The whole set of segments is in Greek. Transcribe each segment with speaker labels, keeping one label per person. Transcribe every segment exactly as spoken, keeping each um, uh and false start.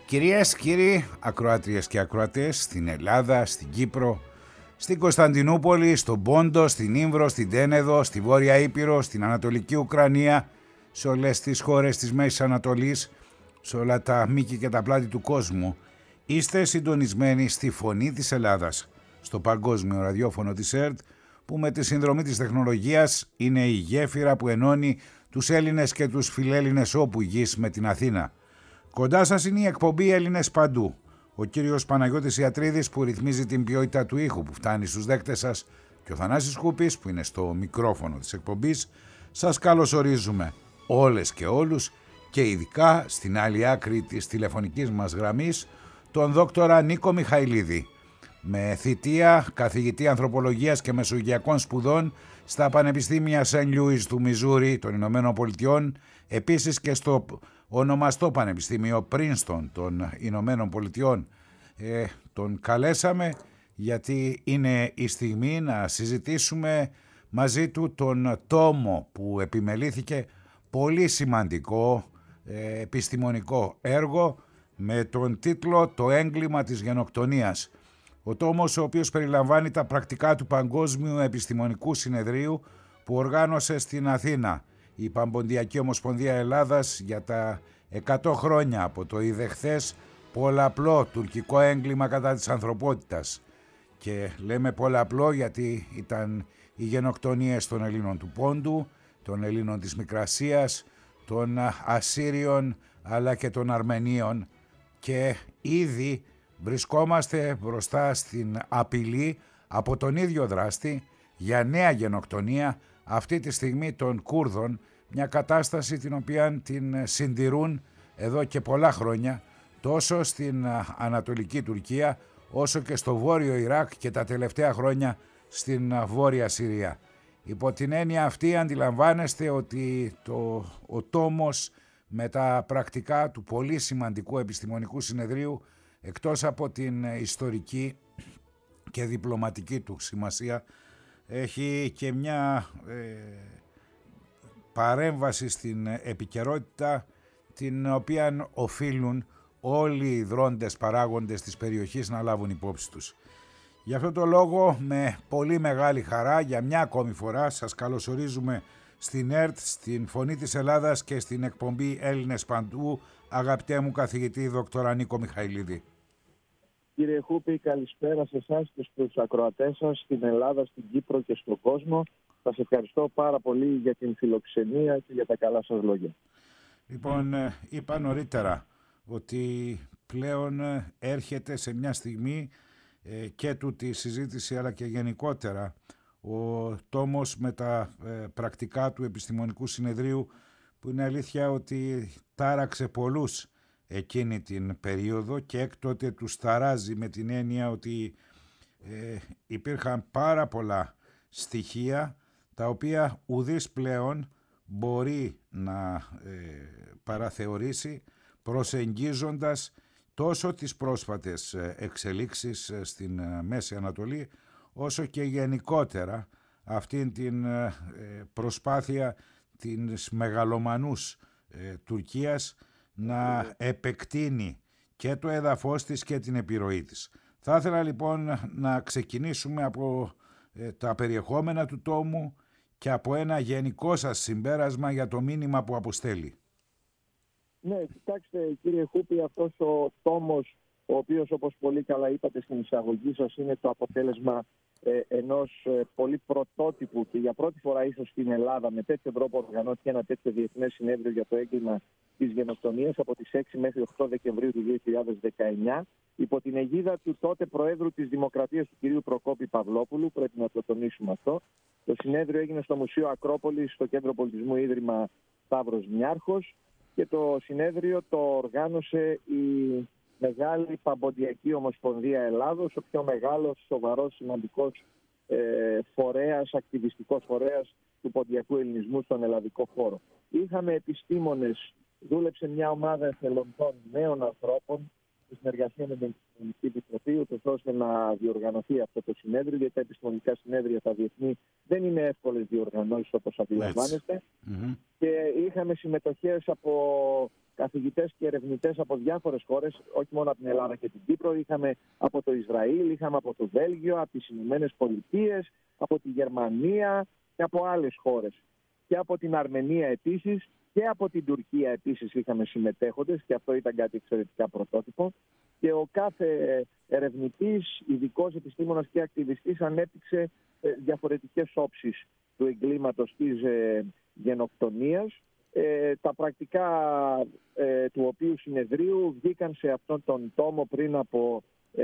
Speaker 1: Κυρίες, κύριοι, ακροάτριες και ακροατές στην Ελλάδα, στην Κύπρο, στην Κωνσταντινούπολη, στον Πόντο, στην Ήμβρο, στην Τένεδο, στη Βόρεια Ήπειρο, στην Ανατολική Ουκρανία, σε όλες τις χώρες της Μέσης Ανατολής, σε όλα τα μήκη και τα πλάτη του κόσμου, είστε συντονισμένοι στη Φωνή της Ελλάδας, στο παγκόσμιο ραδιόφωνο της ΕΡΤ, που με τη συνδρομή της τεχνολογίας είναι η γέφυρα που ενώνει τους Έλληνες και τους φιλέλληνες όπου γης με την Αθήνα. Κοντά σας είναι η εκπομπή Έλληνες Παντού. Ο κύριος Παναγιώτης Ιατρίδης που ρυθμίζει την ποιότητα του ήχου που φτάνει στους δέκτες σας και ο Θανάσης Χούπης που είναι στο μικρόφωνο της εκπομπής. Σας καλωσορίζουμε όλες και όλους και ειδικά στην άλλη άκρη της τηλεφωνικής μας γραμμής τον δόκτορα Νίκο Μιχαηλίδη, με θητεία καθηγητή ανθρωπολογίας και μεσογειακών σπουδών στα Πανεπιστήμια Σεν Λούις του Μιζούρι των Ηνωμένων Πολιτειών, επίσης και στο ονομαστό Πανεπιστήμιο Πρίνστον των Ηνωμένων Πολιτειών. Ε, τον καλέσαμε γιατί είναι η στιγμή να συζητήσουμε μαζί του τον τόμο που επιμελήθηκε, πολύ σημαντικό ε, επιστημονικό έργο με τον τίτλο «Το έγκλημα της γενοκτονίας». Ο τόμος, ο οποίος περιλαμβάνει τα πρακτικά του Παγκόσμιου Επιστημονικού Συνεδρίου που οργάνωσε στην Αθήνα η Παμποντιακή Ομοσπονδία Ελλάδας για τα εκατό χρόνια από το ιδεχθές πολλαπλό τουρκικό έγκλημα κατά της ανθρωπότητας. Και λέμε πολλαπλό γιατί ήταν οι γενοκτονίες των Ελλήνων του Πόντου, των Ελλήνων της Μικρασίας, των Ασσύριων αλλά και των Αρμενίων, και ήδη βρισκόμαστε μπροστά στην απειλή από τον ίδιο δράστη για νέα γενοκτονία αυτή τη στιγμή των Κούρδων, μια κατάσταση την οποία την συντηρούν εδώ και πολλά χρόνια τόσο στην Ανατολική Τουρκία όσο και στο Βόρειο Ιράκ και τα τελευταία χρόνια στην Βόρεια Συρία. Υπό την έννοια αυτή αντιλαμβάνεστε ότι το, ο τόμος με τα πρακτικά του πολύ σημαντικού επιστημονικού συνεδρίου, εκτός από την ιστορική και διπλωματική του σημασία, έχει και μια ε, παρέμβαση στην επικαιρότητα την οποία οφείλουν όλοι οι δρόντες παράγοντες της περιοχής να λάβουν υπόψη τους. Γι' αυτό το λόγο με πολύ μεγάλη χαρά για μια ακόμη φορά σας καλωσορίζουμε στην ΕΡΤ, στην Φωνή της Ελλάδας και στην εκπομπή Έλληνες Παντού, αγαπητέ μου καθηγητή δόκτορα Νίκο Μιχαηλίδη.
Speaker 2: Κύριε Χούπη, καλησπέρα σε εσάς και στους ακροατές σας στην Ελλάδα, στην Κύπρο και στον κόσμο. Σας ευχαριστώ πάρα πολύ για την φιλοξενία και για τα καλά σας λόγια.
Speaker 1: Λοιπόν, είπα νωρίτερα ότι πλέον έρχεται σε μια στιγμή και του τη συζήτηση αλλά και γενικότερα ο τόμος με τα πρακτικά του Επιστημονικού Συνεδρίου, που είναι αλήθεια ότι τάραξε πολλούς εκείνη την περίοδο και έκτοτε τους ταράζει με την έννοια ότι ε, υπήρχαν πάρα πολλά στοιχεία τα οποία ουδής πλέον μπορεί να ε, παραθεωρήσει προσεγγίζοντας τόσο τις πρόσφατες εξελίξεις στην Μέση Ανατολή όσο και γενικότερα αυτήν την ε, προσπάθεια της μεγαλομανούς ε, Τουρκίας να επεκτείνει και το έδαφος της και την επιρροή της. Θα ήθελα λοιπόν να ξεκινήσουμε από ε, τα περιεχόμενα του τόμου και από ένα γενικό σας συμπέρασμα για το μήνυμα που αποστέλει.
Speaker 2: Ναι, κοιτάξτε κύριε Χούπη, αυτός ο τόμος, ο οποίος όπως πολύ καλά είπατε στην εισαγωγή σας, είναι το αποτέλεσμα ε, ενός ε, πολύ πρωτότυπου και για πρώτη φορά ίσως στην Ελλάδα με τέτοιο τρόπο οργανώθηκε ένα τέτοιο διεθνές συνέδριο για το έγκλημα της γενοκτονίας από τις έξι μέχρι οκτώ Δεκεμβρίου του δύο χιλιάδες δεκαεννιά υπό την αιγίδα του τότε Προέδρου της Δημοκρατίας του κυρίου Προκόπη Παυλόπουλου. Πρέπει να το τονίσουμε αυτό. Το συνέδριο έγινε στο Μουσείο Ακρόπολης, στο Κέντρο Πολιτισμού Ίδρυμα Σταύρος Νιάρχος, και το συνέδριο το οργάνωσε η Μεγάλη Παμποντιακή Ομοσπονδία Ελλάδος, ο πιο μεγάλος, σοβαρός, σημαντικός ε, φορέας, ακτιβιστικός φορέας του ποντιακού ελληνισμού στον ελλαδικό χώρο. Είχαμε επιστήμονες, δούλεψε μια ομάδα εθελοντών νέων ανθρώπων, σε συνεργασία με την Επιστημονική Επιτροπή, ούτως ώστε να διοργανωθεί αυτό το συνέδριο, γιατί τα επιστημονικά συνέδρια, τα διεθνή, δεν είναι εύκολες διοργανώσεις όπως αντιλαμβάνεστε. Mm-hmm. Και είχαμε συμμετοχές από καθηγητές και ερευνητές από διάφορες χώρες, όχι μόνο από την Ελλάδα και την Κύπρο. Είχαμε από το Ισραήλ, είχαμε από το Βέλγιο, από τις Ηνωμένες Πολιτείες, από τη Γερμανία και από άλλες χώρες. Και από την Αρμενία επίσης και από την Τουρκία επίσης είχαμε συμμετέχοντες, και αυτό ήταν κάτι εξαιρετικά πρωτότυπο. Και ο κάθε ερευνητής, ειδικός επιστήμονας και ακτιβιστής ανέπτυξε διαφορετικές όψεις του εγκλήματος της ε, γενοκτονίας. Ε, τα πρακτικά ε, του οποίου συνεδρίου βγήκαν σε αυτόν τον τόμο πριν από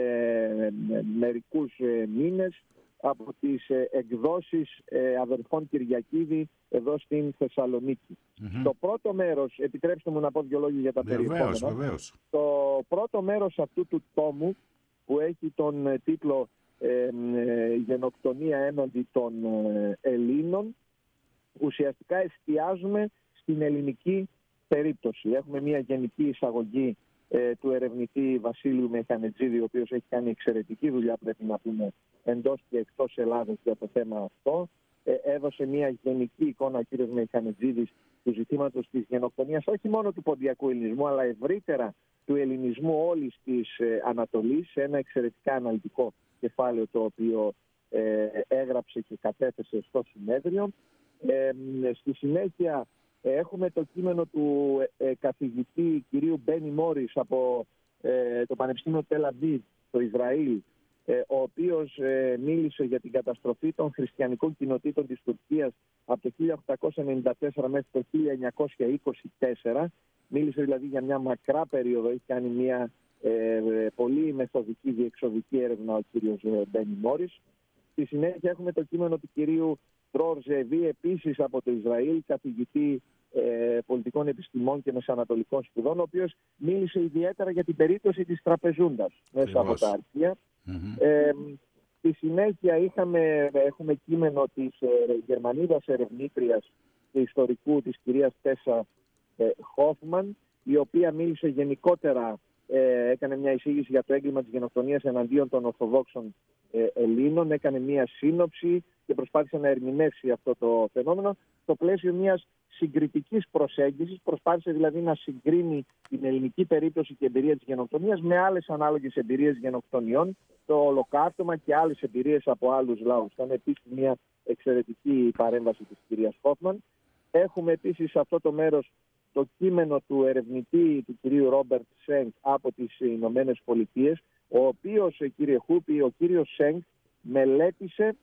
Speaker 2: ε, μερικούς ε, μήνες από τις ε, εκδόσεις ε, αδερφών Κυριακίδη εδώ στην Θεσσαλονίκη. Mm-hmm. Το πρώτο μέρος, επιτρέψτε μου να πω δύο λόγια για τα
Speaker 1: βεβαίως,
Speaker 2: περιεχόμενα.
Speaker 1: Βεβαίως.
Speaker 2: Το πρώτο μέρος αυτού του τόμου, που έχει τον ε, τίτλο ε, ε, «Γενοκτονία έναντι των ε, Ελλήνων», ουσιαστικά εστιάζουμε στην ελληνική περίπτωση. Έχουμε μια γενική εισαγωγή ε, του ερευνητή Βασίλειου Μεχανετζίδη, ο οποίος έχει κάνει εξαιρετική δουλειά, πρέπει να πούμε, εντός και εκτός Ελλάδας για το θέμα αυτό. Ε, έδωσε μια γενική εικόνα ο κύριος Μεχανετζίδης του ζητήματος της γενοκτονίας, όχι μόνο του ποντιακού ελληνισμού, αλλά ευρύτερα του ελληνισμού όλης της ε, Ανατολής, σε ένα εξαιρετικά αναλυτικό κεφάλαιο το οποίο ε, έγραψε και κατέθεσε στο συνέδριο. Ε, στη συνέχεια έχουμε το κείμενο του ε, καθηγητή κυρίου Μπένι Μόρις από ε, το Πανεπιστήμιο Τελ Αβίβ, το Ισραήλ, ε, ο οποίος ε, μίλησε για την καταστροφή των χριστιανικών κοινοτήτων της Τουρκίας από το χίλια οκτακόσια ενενήντα τέσσερα μέχρι το χίλια εννιακόσια είκοσι τέσσερα. Μίλησε δηλαδή για μια μακρά περίοδο, έχει κάνει μια ε, πολύ μεθοδική διεξοδική έρευνα ο κύριος Μπένι Μόρις. Στη συνέχεια έχουμε το κείμενο του κυρίου Ντρόρ Ζεβί, επίσης από το Ισραήλ, καθηγητή ε, πολιτικών επιστημών και μεσανατολικών σπουδών, ο οποίος μίλησε ιδιαίτερα για την περίπτωση της Τραπεζούντας μέσα από τα αρχεία. Mm-hmm. Ε, στη συνέχεια είχαμε, έχουμε κείμενο της ε, Γερμανίδας ερευνήτριας και ιστορικού της κυρίας Τέσσα ε, Χόφμαν, η οποία μίλησε γενικότερα, ε, έκανε μια εισήγηση για το έγκλημα της γενοκτονίας εναντίον των Ορθοδόξων ε, Ελλήνων, έκανε μια σύνοψη και προσπάθησε να ερμηνεύσει αυτό το φαινόμενο στο πλαίσιο μιας συγκριτικής προσέγγισης. Προσπάθησε δηλαδή να συγκρίνει την ελληνική περίπτωση και εμπειρία της γενοκτονίας με άλλες ανάλογες εμπειρίες γενοκτονιών, το Ολοκαύτωμα και άλλες εμπειρίες από άλλους λαούς. Ήταν επίσης μια εξαιρετική παρέμβαση της κυρίας Χόφμαν. Έχουμε επίσης σε αυτό το μέρος το κείμενο του ερευνητή του κυρίου Ρόμπερτ Σέγκ από τις Ηνωμένες Πολιτείες, ο οποίος, κύριε Χούπη, ο κύριος Σέγκ μελέτησε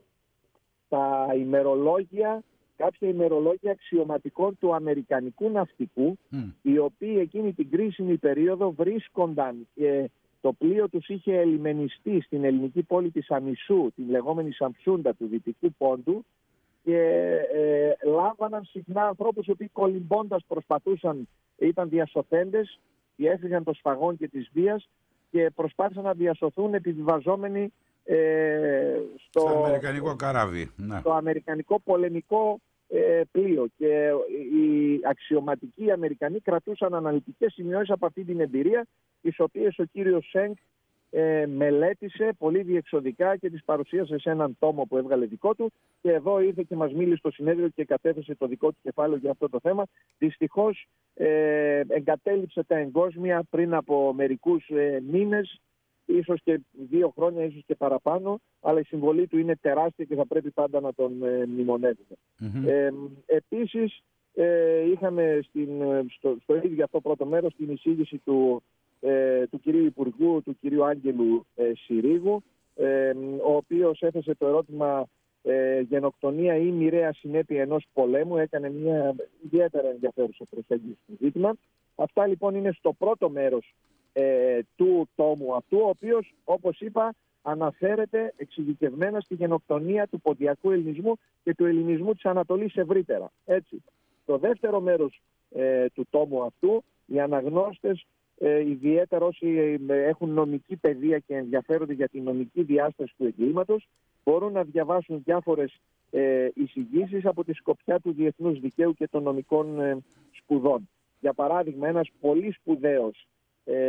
Speaker 2: τα ημερολόγια, κάποια ημερολόγια αξιωματικών του Αμερικανικού ναυτικού, mm. οι οποίοι εκείνη την κρίσιμη περίοδο βρίσκονταν, ε, το πλοίο τους είχε ελιμενιστεί στην ελληνική πόλη της Αμισού, την λεγόμενη Σαμψούντα του Δυτικού Πόντου, και ε, λάμβαναν συχνά ανθρώπους οι οποίοι κολυμπώντας προσπαθούσαν, ήταν διασωθέντες, έφυγαν το σφαγών και της βίας και προσπάθησαν να διασωθούν επιβιβαζόμενοι ε, στο,
Speaker 1: στο αμερικανικό καράβι. Ναι.
Speaker 2: Στο αμερικανικό πολεμικό ε, πλοίο. Και οι αξιωματικοί Αμερικανοί κρατούσαν αναλυτικές σημειώσεις από αυτή την εμπειρία, τις οποίες ο κύριος Σέγκ ε, μελέτησε πολύ διεξοδικά και τις παρουσίασε σε έναν τόμο που έβγαλε δικό του, και εδώ ήρθε και μας μίλησε στο συνέδριο και κατέθεσε το δικό του κεφάλαιο για αυτό το θέμα. Δυστυχώς ε, εγκατέλειψε τα εγκόσμια πριν από μερικούς ε, μήνες, ίσως και δύο χρόνια, ίσως και παραπάνω, αλλά η συμβολή του είναι τεράστια και θα πρέπει πάντα να τον ε, μνημονεύουμε. Mm-hmm. Ε, επίσης ε, είχαμε στην, στο, στο ίδιο αυτό πρώτο μέρος την εισήγηση του Ε, του κυρίου Υπουργού, του κυρίου Άγγελου ε, Συρίγου, ε, ο οποίος έθεσε το ερώτημα ε, γενοκτονία ή μοιραία συνέπεια ενός πολέμου. Έκανε μια ιδιαίτερα ενδιαφέρουσα προσέγγιση στο ζήτημα. Αυτά λοιπόν είναι στο πρώτο μέρος ε, του τόμου αυτού, ο οποίος, όπως είπα, αναφέρεται εξειδικευμένα στη γενοκτονία του ποντιακού ελληνισμού και του ελληνισμού της Ανατολής ευρύτερα. Έτσι. Το δεύτερο μέρος ε, του τόμου αυτού, οι αναγνώστες, Ε, ιδιαίτερα όσοι ε, έχουν νομική παιδεία και ενδιαφέρονται για την νομική διάσταση του εγκλήματος, μπορούν να διαβάσουν διάφορες ε, εισηγήσεις από τη σκοπιά του διεθνούς δικαίου και των νομικών ε, σπουδών. Για παράδειγμα, ένας πολύ σπουδαίος ε,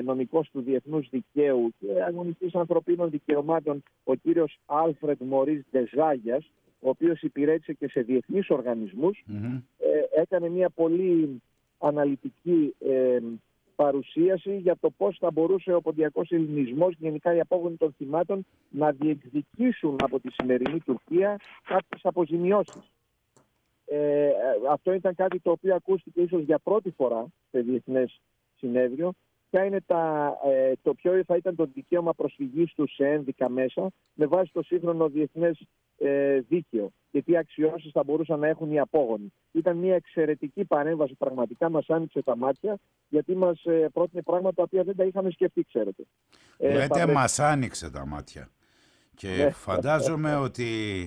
Speaker 2: νομικός του διεθνούς δικαίου και αγωνιστής ανθρωπίνων δικαιωμάτων, ο κύριος Άλφρεντ Μωρίς Ντεζάγιας, ο οποίος υπηρέτησε και σε διεθνείς οργανισμούς, mm-hmm. ε, έκανε μια πολύ αναλυτική ε, παρουσίαση για το πώς θα μπορούσε ο ποντιακός ελληνισμός, γενικά οι απόγονοι των θυμάτων, να διεκδικήσουν από τη σημερινή Τουρκία κάποιες αποζημιώσεις. Ε, αυτό ήταν κάτι το οποίο ακούστηκε ίσως για πρώτη φορά σε διεθνές συνέδριο. Ποια είναι τα, ε, το ποιο θα ήταν το δικαίωμα προσφυγής του σε ένδικα μέσα με βάση το σύγχρονο διεθνές ε, δίκαιο και τι αξιώσεις θα μπορούσαν να έχουν οι απόγονοι. Ήταν μια εξαιρετική παρέμβαση, πραγματικά μας άνοιξε τα μάτια, γιατί μας ε, πρότεινε πράγματα τα οποία δεν τα είχαμε σκεφτεί, ξέρετε.
Speaker 1: Λέτε, ε, μας άνοιξε τα μάτια. Και ναι, φαντάζομαι ότι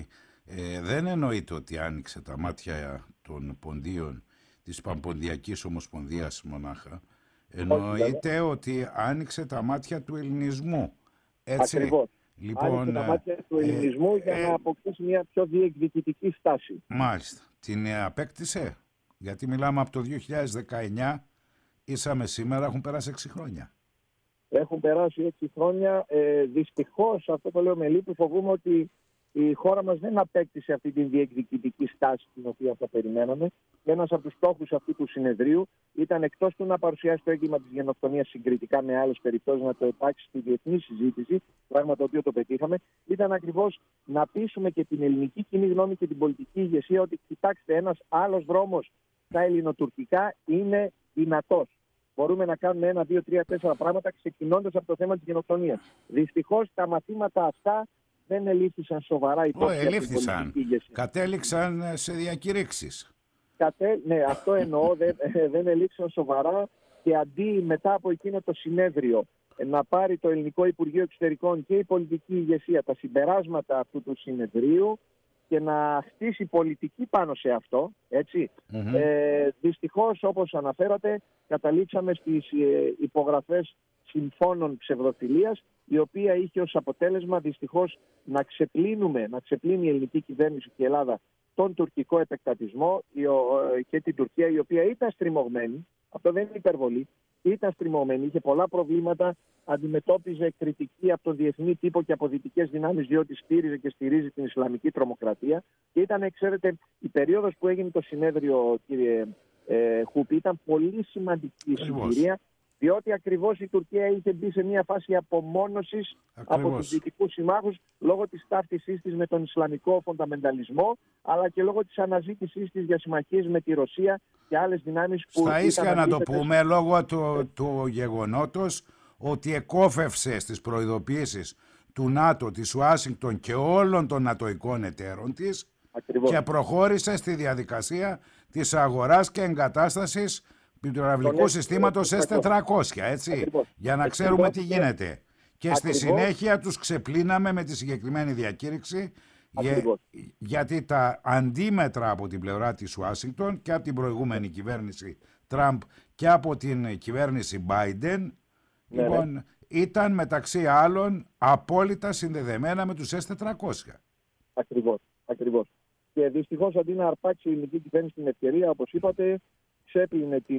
Speaker 1: ε, δεν εννοείται ότι άνοιξε τα μάτια των ποντίων της Παμποντιακής Ομοσπονδίας μονάχα. Εννοείται ότι άνοιξε τα μάτια του ελληνισμού. Έτσι.
Speaker 2: Ακριβώς.
Speaker 1: Λοιπόν,
Speaker 2: άνοιξε τα μάτια του ελληνισμού ε, για να αποκτήσει μια πιο διεκδικητική στάση.
Speaker 1: Μάλιστα. Την απέκτησε. Γιατί μιλάμε από το δύο χιλιάδες δεκαεννιά, ήσαμε σήμερα, έχουν περάσει έξι χρόνια.
Speaker 2: Έχουν περάσει έξι χρόνια. Ε, δυστυχώς, αυτό το λέω με λύπη, φοβούμαι ότι η χώρα μας δεν απέκτησε αυτή την διεκδικητική στάση την οποία θα περιμέναμε. Ένας από τους στόχους αυτού του συνεδρίου ήταν, εκτός του να παρουσιάσει το έγκλημα της γενοκτονίας συγκριτικά με άλλες περιπτώσεις, να το επάξει στη διεθνή συζήτηση, πράγμα το οποίο το πετύχαμε, ήταν ακριβώς να πείσουμε και την ελληνική κοινή γνώμη και την πολιτική ηγεσία ότι, κοιτάξτε, ένας άλλος δρόμος στα ελληνοτουρκικά είναι δυνατός. Μπορούμε να κάνουμε ένα, δύο, τρία, τέσσερα πράγματα, ξεκινώντας από το θέμα της γενοκτονίας. Δυστυχώς τα μαθήματα αυτά δεν ελήφθησαν σοβαρά υπόψη.
Speaker 1: Oh, ελήφθησαν. Κατέληξαν σε διακηρύξεις.
Speaker 2: Κατέ... Ναι, αυτό εννοώ. δεν, δεν ελήφθησαν σοβαρά και αντί μετά από εκείνο το συνέδριο να πάρει το Ελληνικό Υπουργείο Εξωτερικών και η πολιτική ηγεσία τα συμπεράσματα αυτού του συνεδρίου και να χτίσει πολιτική πάνω σε αυτό, έτσι, mm-hmm. ε, δυστυχώς, όπως αναφέρατε, καταλήξαμε στις ε, υπογραφές συμφώνων ψευδοφιλίας, η οποία είχε ως αποτέλεσμα δυστυχώς να ξεπλύνουμε, να ξεπλύνει η ελληνική κυβέρνηση και η Ελλάδα τον τουρκικό επεκτατισμό και την Τουρκία, η οποία ήταν στριμωγμένη, αυτό δεν είναι υπερβολή, ήταν στριμωγμένη, είχε πολλά προβλήματα, αντιμετώπιζε κριτική από τον διεθνή τύπο και από δυτικές δυνάμεις, διότι στήριζε και στηρίζει την Ισλαμική τρομοκρατία. Και ήταν, ξέρετε, η περίοδος που έγινε το συνέδριο, κύριε ε, Χούπη, ήταν πολύ σημαντική συγκυρία, διότι ακριβώς η Τουρκία είχε μπει σε μια φάση απομόνωσης ακριβώς από τους δυτικούς συμμάχους λόγω της ταύτισής της με τον Ισλαμικό φονταμενταλισμό, αλλά και λόγω της αναζήτησής της για συμμαχίες με τη Ρωσία και άλλες δυνάμεις που...
Speaker 1: Στα ίσια να το πούμε, λόγω του, του γεγονότος ότι εκόφευσε στις προειδοποιήσεις του ΝΑΤΟ, της Ουάσιγκτον και όλων των νατοικών εταίρων της. Ακριβώς. Και προχώρησε στη διαδικασία της αγοράς και εγκατάστασης του πυραυλικού συστήματος ες τετρακόσια, έτσι, ακριβώς, για να ξέρουμε τι γίνεται. Και ακριβώς στη συνέχεια τους ξεπλύναμε με τη συγκεκριμένη διακήρυξη, για, γιατί τα αντίμετρα από την πλευρά της Ουάσιγκτον και από την προηγούμενη κυβέρνηση Τραμπ και από την κυβέρνηση Biden, ναι, λοιπόν, ναι, ήταν μεταξύ άλλων απόλυτα συνδεδεμένα με τους ες τετρακόσια.
Speaker 2: Ακριβώς, ακριβώς. Και δυστυχώς, αντί να αρπάξει η ελληνική κυβέρνηση την ευκαιρία, όπως είπατε, ξέπλυνε την,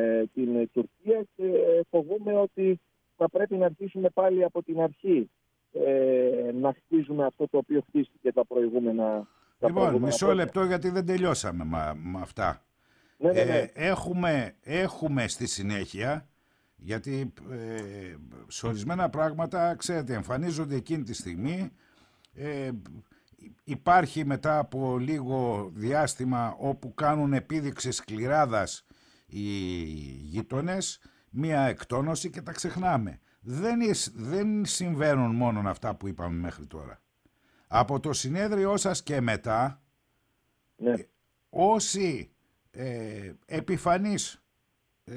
Speaker 2: την Τουρκία και φοβούμε ότι θα πρέπει να αρχίσουμε πάλι από την αρχή ε, να χτίζουμε αυτό το οποίο χτίστηκε τα προηγούμενα. Τα
Speaker 1: λοιπόν, μισό πρώτα. λεπτό, γιατί δεν τελειώσαμε με αυτά. Ναι, ναι, ναι. Ε, έχουμε, έχουμε στη συνέχεια, γιατί ε, σε ορισμένα πράγματα, ξέρετε, εμφανίζονται εκείνη τη στιγμή. Ε, Υπάρχει μετά από λίγο διάστημα όπου κάνουν επίδειξη σκληράδας οι γείτονες, μία εκτόνωση και τα ξεχνάμε. Δεν, δεν συμβαίνουν μόνο αυτά που είπαμε μέχρι τώρα. Από το συνέδριό σας και μετά, ναι, όσοι ε, επιφανείς, ε,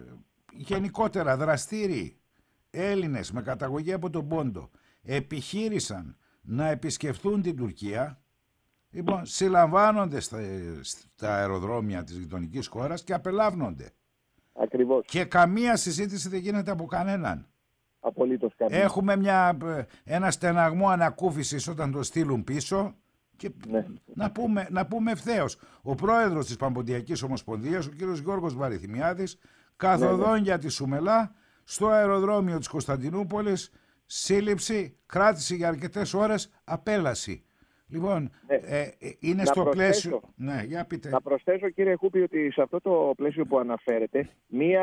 Speaker 1: γενικότερα δραστήριοι Έλληνες με καταγωγή από τον Πόντο επιχείρησαν να επισκεφθούν την Τουρκία, λοιπόν, συλλαμβάνονται στα, στα αεροδρόμια της γειτονικής χώρας και απελάβνονται.
Speaker 2: Ακριβώς.
Speaker 1: Και καμία συζήτηση δεν γίνεται από κανέναν.
Speaker 2: Απολύτως κανένα.
Speaker 1: Έχουμε μια, ένα στεναγμό ανακούφισης όταν το στείλουν πίσω και ναι, να πούμε, να πούμε ευθέως. Ο πρόεδρος της Παμποντιακής Ομοσπονδίας, ο κύριος Γιώργος Βαρυθυμιάδης, καθοδόν, ναι, ναι, για τη Σουμελά, στο αεροδρόμιο της Κωνσταντινούπολης, σύλληψη, κράτηση για αρκετές ώρες, απέλαση. Λοιπόν,
Speaker 2: ναι.
Speaker 1: ε, ε, είναι
Speaker 2: να
Speaker 1: στο
Speaker 2: προσθέσω,
Speaker 1: πλαίσιο... Ναι, για πείτε.
Speaker 2: Να προσθέσω, κύριε Χούπη, ότι σε αυτό το πλαίσιο που αναφέρετε, μία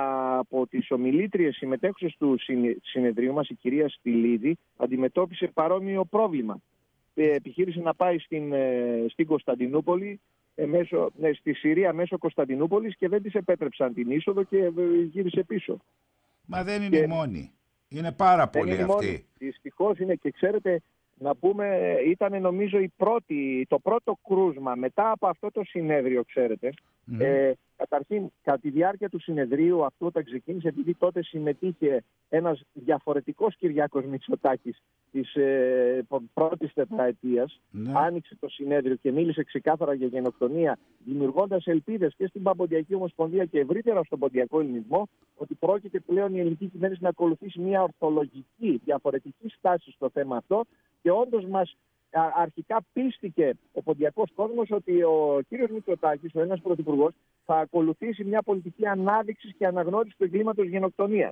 Speaker 2: από τις ομιλήτριες συμμετέχουσες του συνεδρίου μας, η κυρία Στυλίδη, αντιμετώπισε παρόμοιο πρόβλημα. Επιχείρησε να πάει στην, στην Κωνσταντινούπολη, μέσω, ναι, στη Συρία μέσω Κωνσταντινούπολης και δεν της επέτρεψαν την είσοδο και γύρισε πίσω.
Speaker 1: Μα δεν είναι
Speaker 2: και...
Speaker 1: η μόνη. Είναι πάρα πολλοί αυτοί.
Speaker 2: Δυστυχώς είναι, και ξέρετε, να πούμε, ήταν νομίζω η πρώτη, το πρώτο κρούσμα μετά από αυτό το συνέδριο, ξέρετε. Mm. Ε, καταρχήν, κατά τη διάρκεια του συνεδρίου αυτό όταν ξεκίνησε, επειδή τότε συμμετείχε ένας διαφορετικός Κυριάκος Μητσοτάκης της ε, πρώτης τετραετίας, mm. άνοιξε το συνέδριο και μίλησε ξεκάθαρα για γενοκτονία, δημιουργώντας ελπίδες και στην Παμποντιακή Ομοσπονδία και ευρύτερα στον ποντιακό ελληνισμό, ότι πρόκειται πλέον η ελληνική κυβέρνηση να ακολουθήσει μια ορθολογική, διαφορετική στάση στο θέμα αυτό. Και όντως μας αρχικά πίστηκε ο ποντιακός κόσμος ότι ο κύριος Μητσοτάκης, ο ένας πρωθυπουργός, θα ακολουθήσει μια πολιτική ανάδειξης και αναγνώριση του εγκλήματος γενοκτονίας.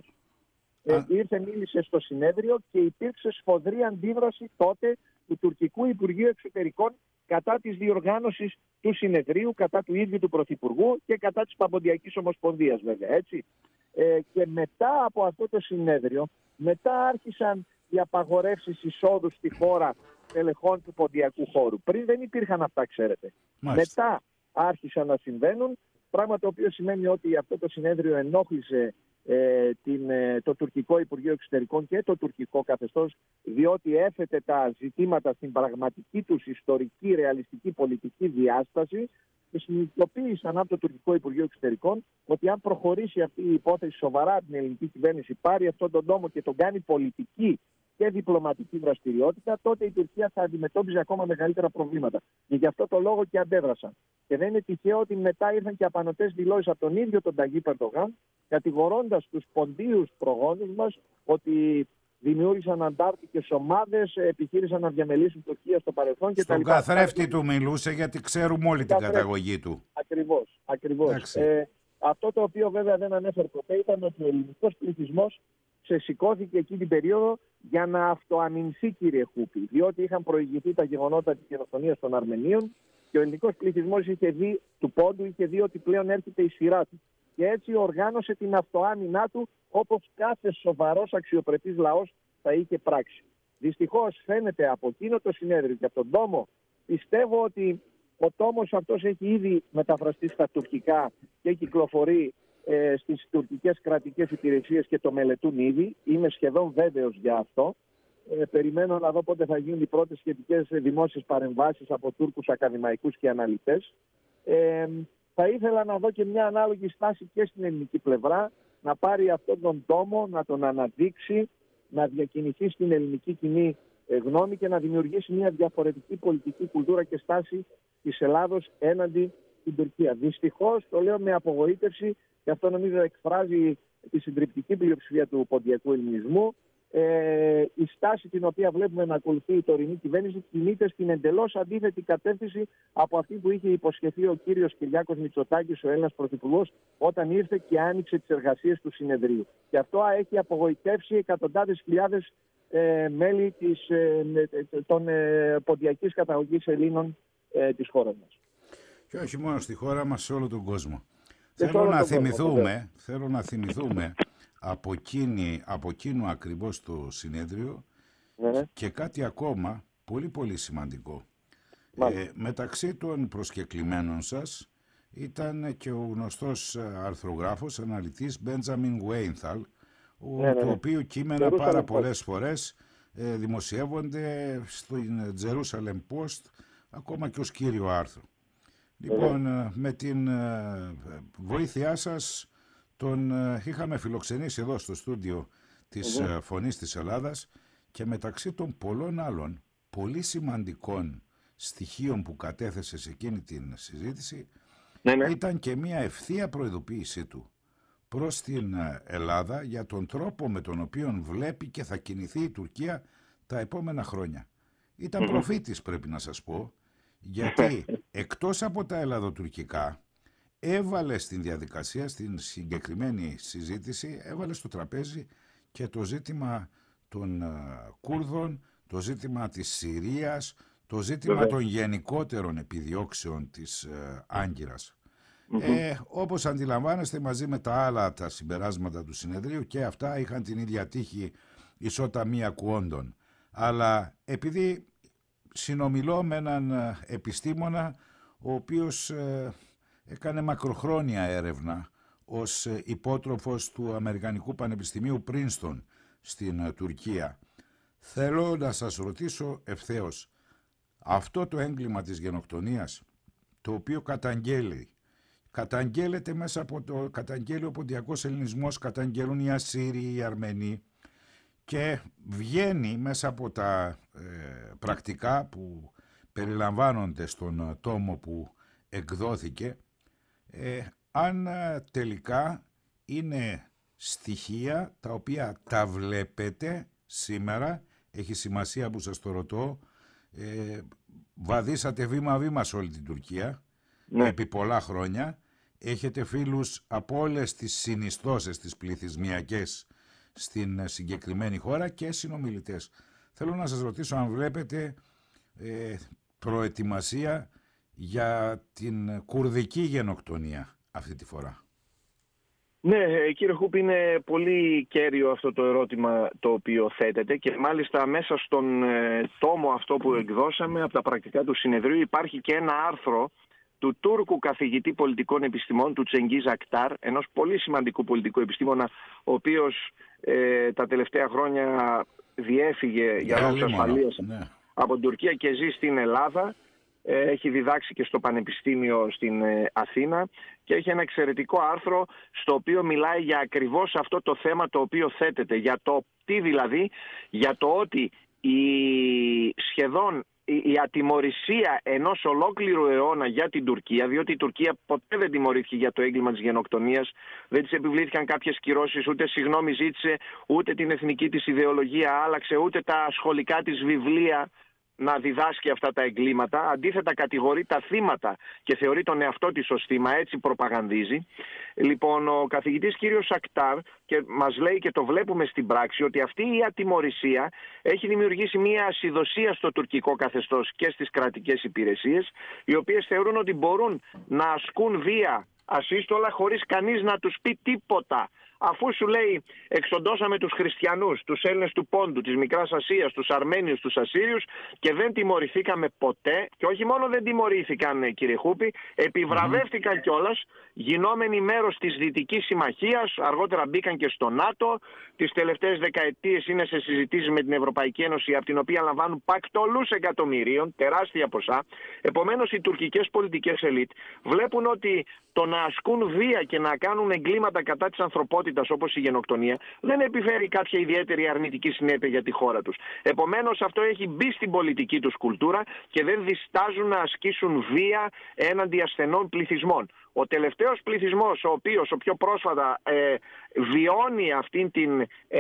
Speaker 2: Ε, ήρθε, μίλησε στο συνέδριο και υπήρξε σφοδρή αντίδραση τότε του τουρκικού Υπουργείου Εξωτερικών κατά της διοργάνωσης του συνεδρίου, κατά του ίδιου του πρωθυπουργού και κατά της Παμποντιακής Ομοσπονδίας, βέβαια. Έτσι. Ε, και μετά από αυτό το συνέδριο, μετά άρχισαν οι απαγορεύσεις εισόδου στη χώρα τελεχών του ποντιακού χώρου. Πριν δεν υπήρχαν αυτά, ξέρετε. Μάλιστα. Μετά άρχισαν να συμβαίνουν, πράγμα το οποίο σημαίνει ότι αυτό το συνέδριο ενόχλησε ε, την, ε, το τουρκικό Υπουργείο Εξωτερικών και το τουρκικό καθεστώς, διότι έθετε τα ζητήματα στην πραγματική τους ιστορική, ρεαλιστική, πολιτική διάσταση και συνειδητοποίησαν από το τουρκικό Υπουργείο Εξωτερικών ότι αν προχωρήσει αυτή η υπόθεση σοβαρά από την ελληνική κυβέρνηση, πάρει αυτόν τον νόμο και τον κάνει πολιτική και διπλωματική δραστηριότητα, τότε η Τουρκία θα αντιμετώπιζε ακόμα μεγαλύτερα προβλήματα. Και γι' αυτό το λόγο και αντέδρασαν. Και δεν είναι τυχαίο ότι μετά ήρθαν και απανωτές δηλώσεις από τον ίδιο τον Ταγίπ Ερντογάν, κατηγορώντας τους ποντίους προγόνους μας ότι δημιούργησαν αντάρτικες ομάδες, επιχείρησαν να διαμελήσουν Τουρκία στο παρελθόν κτλ.
Speaker 1: Στον καθρέφτη του μιλούσε, γιατί ξέρουμε όλη την καταγωγή του.
Speaker 2: Ακριβώς. ακριβώς. Ε, αυτό το οποίο βέβαια δεν ανέφερε ποτέ ήταν ότι ο ελληνικός πληθυσμός ξεσηκώθηκε εκεί την περίοδο για να αυτοαμυνθεί, κύριε Χούπη. Διότι είχαν προηγηθεί τα γεγονότα της γενοκτονίας των Αρμενίων και ο ελληνικός πληθυσμός είχε δει, του Πόντου είχε δει ότι πλέον έρχεται η σειρά του. Και έτσι οργάνωσε την αυτοάμυνά του όπως κάθε σοβαρός αξιοπρεπής λαός θα είχε πράξει. Δυστυχώς φαίνεται από εκείνο το συνέδριο και από τον τόμο, πιστεύω ότι ο τόμος αυτός έχει ήδη μεταφραστεί στα τουρκικά και κυκλοφορεί ε, στις τουρκικές κρατικές υπηρεσίες και το μελετούν ήδη. Είμαι σχεδόν βέβαιος για αυτό. Ε, περιμένω να δω πότε θα γίνουν οι πρώτες σχετικές δημόσιες παρεμβάσεις από Τούρκους ακαδημαϊκούς και αναλυτές. Ε, θα ήθελα να δω και μια ανάλογη στάση και στην ελληνική πλευρά, να πάρει αυτόν τον τόμο, να τον αναδείξει, να διακινηθεί στην ελληνική κοινή γνώμη και να δημιουργήσει μια διαφορετική πολιτική κουλτούρα και στάση της Ελλάδος έναντι στην Τουρκία. Δυστυχώς, το λέω με απογοήτευση, και αυτό νομίζω εκφράζει τη συντριπτική πλειοψηφία του ποντιακού ελληνισμού, ε, η στάση την οποία βλέπουμε να ακολουθεί η τωρινή κυβέρνηση κινείται στην εντελώς αντίθετη κατεύθυνση από αυτή που είχε υποσχεθεί ο κύριος Κυριάκος Μητσοτάκης, ο Έλληνας Πρωθυπουργός, όταν ήρθε και άνοιξε τις εργασίες του συνεδρίου. Και αυτό έχει απογοητεύσει εκατοντάδες χιλιάδες ε, μέλη της, ε, των ε, ποντιακής καταγωγής Ελλήνων ε, της χώρας μας.
Speaker 1: Και όχι μόνο στη χώρα μας, σε όλο τον κόσμο. Θέλω να, θυμηθούμε, θέλω να θυμηθούμε από, εκείνη, από εκείνο ακριβώς το συνέδριο ναι. και κάτι ακόμα πολύ πολύ σημαντικό. Ε, μεταξύ των προσκεκλημένων σας ήταν και ο γνωστός αρθρογράφος, αναλυτής Μπέντζαμιν Γουέινθαλ, ναι, ναι. του οποίου κείμενα πάρα πολλές φορές ε, δημοσιεύονται στο Jerusalem Post, ακόμα και ως κύριο άρθρο. Λοιπόν, ναι. με την βοήθειά σας τον είχαμε φιλοξενήσει εδώ στο στούντιο της mm-hmm. Φωνής της Ελλάδας και μεταξύ των πολλών άλλων πολύ σημαντικών στοιχείων που κατέθεσε σε εκείνη την συζήτηση mm-hmm. ήταν και μια ευθεία προειδοποίησή του προς την Ελλάδα για τον τρόπο με τον οποίο βλέπει και θα κινηθεί η Τουρκία τα επόμενα χρόνια. Ήταν mm-hmm. προφήτης, πρέπει να σας πω, γιατί εκτός από τα ελλαδοτουρκικά έβαλε στην διαδικασία, στην συγκεκριμένη συζήτηση, έβαλε στο τραπέζι και το ζήτημα των Κούρδων, το ζήτημα της Συρίας, το ζήτημα Βέβαια. των γενικότερων επιδιώξεων της ε, Άγκυρας. Mm-hmm. Ε, όπως αντιλαμβάνεστε, μαζί με τα άλλα τα συμπεράσματα του συνεδρίου, και αυτά είχαν την ίδια τύχη ισόταμη ακουόντων. Αλλά επειδή συνομιλώ με έναν επιστήμονα ο οποίος ε, έκανε μακροχρόνια έρευνα ως υπότροφος του Αμερικανικού Πανεπιστημίου Πρίνστον στην ε, Τουρκία, θέλω να σας ρωτήσω ευθέως, αυτό το έγκλημα της γενοκτονίας, το οποίο καταγγέλει, καταγγέλλεται μέσα από το καταγγέλει ο ποντιακός ελληνισμός, καταγγέλουν οι Ασσύριοι, οι Αρμενοί, και βγαίνει μέσα από τα ε, πρακτικά που περιλαμβάνονται στον τόμο που εκδόθηκε, ε, αν ε, τελικά είναι στοιχεία τα οποία τα βλέπετε σήμερα. Έχει σημασία που σας το ρωτώ. Ε, βαδίσατε βήμα-βήμα σε όλη την Τουρκία, ναι, επί πολλά χρόνια. Έχετε φίλους από όλες τις συνιστώσεις, τις πληθυσμιακές, στην συγκεκριμένη χώρα και συνομιλητές. Θέλω να σας ρωτήσω αν βλέπετε ε, προετοιμασία για την κουρδική γενοκτονία αυτή τη φορά.
Speaker 3: Ναι, κύριε Χούπη, είναι πολύ κέριο αυτό το ερώτημα το οποίο θέτεται, και μάλιστα μέσα στον ε, τόμο αυτό που εκδώσαμε από τα πρακτικά του συνεδρίου υπάρχει και ένα άρθρο του Τούρκου καθηγητή πολιτικών επιστημών, του Τσενγκίζ Ακτάρ, ενός πολύ σημαντικού πολιτικού επιστήμονα, ο οποίος ε, τα τελευταία χρόνια διέφυγε για λόγους ασφαλείας ναι. από την Τουρκία και ζει στην Ελλάδα. Ε, έχει διδάξει και στο Πανεπιστήμιο στην ε, Αθήνα και έχει ένα εξαιρετικό άρθρο στο οποίο μιλάει για ακριβώς αυτό το θέμα το οποίο θέτεται. Για το τι δηλαδή, για το ότι η σχεδόν η ατιμωρησία ενός ολόκληρου αιώνα για την Τουρκία, διότι η Τουρκία ποτέ δεν τιμωρήθηκε για το έγκλημα της γενοκτονίας, δεν της επιβλήθηκαν κάποιες κυρώσεις, ούτε συγγνώμη ζήτησε, ούτε την εθνική της ιδεολογία άλλαξε, ούτε τα σχολικά της βιβλία να διδάσκει αυτά τα εγκλήματα. Αντίθετα κατηγορεί τα θύματα και θεωρεί τον εαυτό της ως θύμα, έτσι προπαγανδίζει. Λοιπόν, ο καθηγητής κύριος Ακτάρ και μας λέει, και το βλέπουμε στην πράξη, ότι αυτή η ατιμωρησία έχει δημιουργήσει μια ασυδοσία στο τουρκικό καθεστώς και στις κρατικές υπηρεσίες, οι οποίες θεωρούν ότι μπορούν να ασκούν βία ασύστολα χωρίς κανείς να τους πει τίποτα. Αφού σου λέει εξοντώσαμε τους χριστιανούς, τους Έλληνες του Πόντου, της Μικράς Ασίας, τους Αρμένιους, τους Ασσύριους και δεν τιμωρηθήκαμε ποτέ, και όχι μόνο δεν τιμωρήθηκαν, κύριε Χούπη, επιβραβεύτηκαν mm-hmm. κιόλας, γινόμενοι μέρος της Δυτικής Συμμαχίας, αργότερα μπήκαν και στο ΝΑΤΟ, τις τελευταίες δεκαετίες είναι σε συζητήσεις με την Ευρωπαϊκή Ένωση, από την οποία λαμβάνουν πακτολούς εκατομμυρίων, τεράστια ποσά. Επομένως οι τουρκικές πολιτικές ελίτ βλέπουν ότι το να ασκούν βία και να κάνουν εγκλήματα κατά της ανθρωπότητας όπως η γενοκτονία δεν επιφέρει κάποια ιδιαίτερη αρνητική συνέπεια για τη χώρα τους. Επομένως αυτό έχει μπει στην πολιτική τους κουλτούρα και δεν διστάζουν να ασκήσουν βία έναντι ασθενών πληθυσμών. Ο τελευταίος πληθυσμός, ο οποίος ο πιο πρόσφατα ε, βιώνει αυτήν την ε,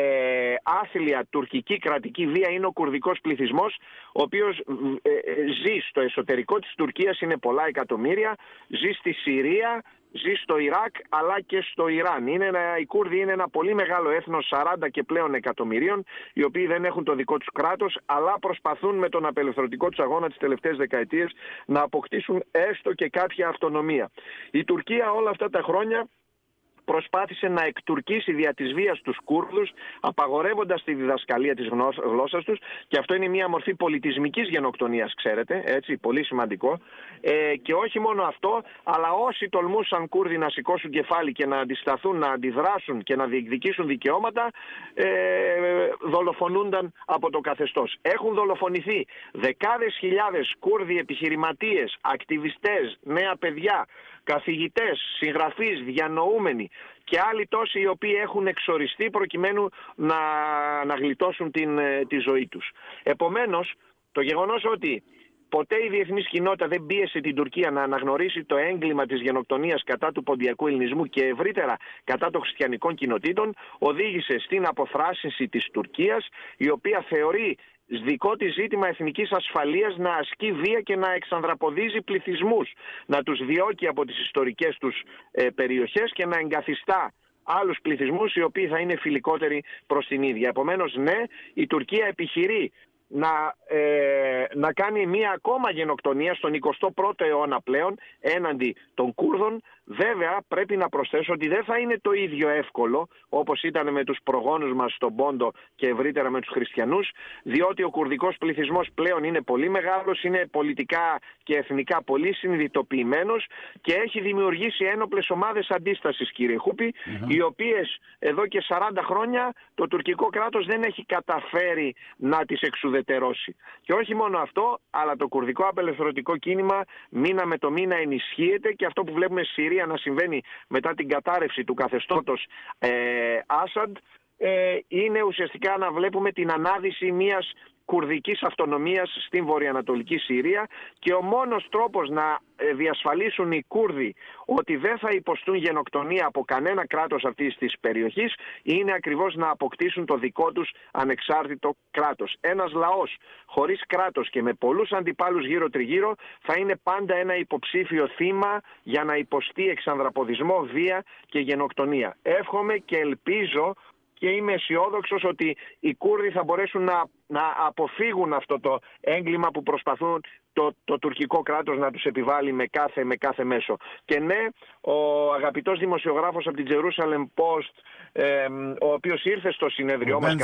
Speaker 3: άθλια τουρκική κρατική βία, είναι ο κουρδικός πληθυσμός, ο οποίος ε, ε, ζει στο εσωτερικό της Τουρκίας, είναι πολλά εκατομμύρια, ζει στη Συρία, ζει στο Ιράκ αλλά και στο Ιράν. Είναι ένα, οι Κούρδοι είναι ένα πολύ μεγάλο έθνος σαράντα και πλέον εκατομμυρίων, οι οποίοι δεν έχουν το δικό τους κράτος, αλλά προσπαθούν με τον απελευθερωτικό τους αγώνα τις τελευταίες δεκαετίες να αποκτήσουν έστω και κάποια αυτονομία. Η Τουρκία όλα αυτά τα χρόνια προσπάθησε να εκτουρκίσει δια της βίας τους Κούρδους, απαγορεύοντας τη διδασκαλία της γλώσσας τους, και αυτό είναι μια μορφή πολιτισμικής γενοκτονίας, ξέρετε, έτσι, πολύ σημαντικό. Ε, και όχι μόνο αυτό, αλλά όσοι τολμούσαν Κούρδοι να σηκώσουν κεφάλι και να αντισταθούν, να αντιδράσουν και να διεκδικήσουν δικαιώματα, ε, δολοφονούνταν από το καθεστώς. Έχουν δολοφονηθεί δεκάδες χιλιάδες Κούρδοι επιχειρηματίες, ακτιβιστές, νέα παιδιά, καθηγητές, συγγραφείς, διανοούμενοι και άλλοι τόσοι οι οποίοι έχουν εξοριστεί προκειμένου να, να γλιτώσουν την, τη ζωή τους. Επομένως, το γεγονός ότι ποτέ η διεθνής κοινότητα δεν πίεσε την Τουρκία να αναγνωρίσει το έγκλημα της γενοκτονίας κατά του ποντιακού ελληνισμού και ευρύτερα κατά των χριστιανικών κοινοτήτων, οδήγησε στην αποθράσινση της Τουρκίας, η οποία θεωρεί δικό της ζήτημα εθνικής ασφαλείας να ασκεί βία και να εξανδραποδίζει πληθυσμούς, να τους διώκει από τις ιστορικές τους ε, περιοχές και να εγκαθιστά άλλους πληθυσμούς οι οποίοι θα είναι φιλικότεροι προς την ίδια. Επομένως, ναι, η Τουρκία επιχειρεί να, ε, να κάνει μία ακόμα γενοκτονία στον εικοστό πρώτο αιώνα πλέον έναντι των Κούρδων. Βέβαια πρέπει να προσθέσω ότι δεν θα είναι το ίδιο εύκολο όπως ήταν με τους προγόνους μας στον Πόντο και ευρύτερα με τους χριστιανούς, διότι ο κουρδικός πληθυσμός πλέον είναι πολύ μεγάλος, είναι πολιτικά και εθνικά πολύ συνειδητοποιημένος και έχει δημιουργήσει ένοπλες ομάδες αντίστασης, κύριε Χούπη, mm-hmm. οι οποίες εδώ και σαράντα χρόνια το τουρκικό κράτος δεν έχει καταφέρει να τις εξουδετερώσει. Και όχι μόνο αυτό, αλλά το κουρδικό απελευθερωτικό κίνημα μήνα με το μήνα ενισχύεται και αυτό που βλέπουμε στη Συρία να συμβαίνει μετά την κατάρρευση του καθεστώτος ε, Άσαντ ε, είναι ουσιαστικά να βλέπουμε την ανάδυση μιας κουρδικής αυτονομίας στην βορειοανατολική Συρία και ο μόνος τρόπος να διασφαλίσουν οι Κούρδοι ότι δεν θα υποστούν γενοκτονία από κανένα κράτος αυτής της περιοχής είναι ακριβώς να αποκτήσουν το δικό τους ανεξάρτητο κράτος. Ένας λαός χωρίς κράτος και με πολλούς αντιπάλους γύρω τριγύρω θα είναι πάντα ένα υποψήφιο θύμα για να υποστεί εξανδραποδισμό, βία και γενοκτονία. Εύχομαι και ελπίζω και είμαι αισιόδοξος ότι οι Κούρδοι θα μπορέσουν να, να αποφύγουν αυτό το έγκλημα που προσπαθούν το, το τουρκικό κράτος να τους επιβάλλει με κάθε, με κάθε μέσο. Και ναι, ο αγαπητός δημοσιογράφος από την Jerusalem Post, ε, ο οποίος ήρθε στο συνέδριό μας,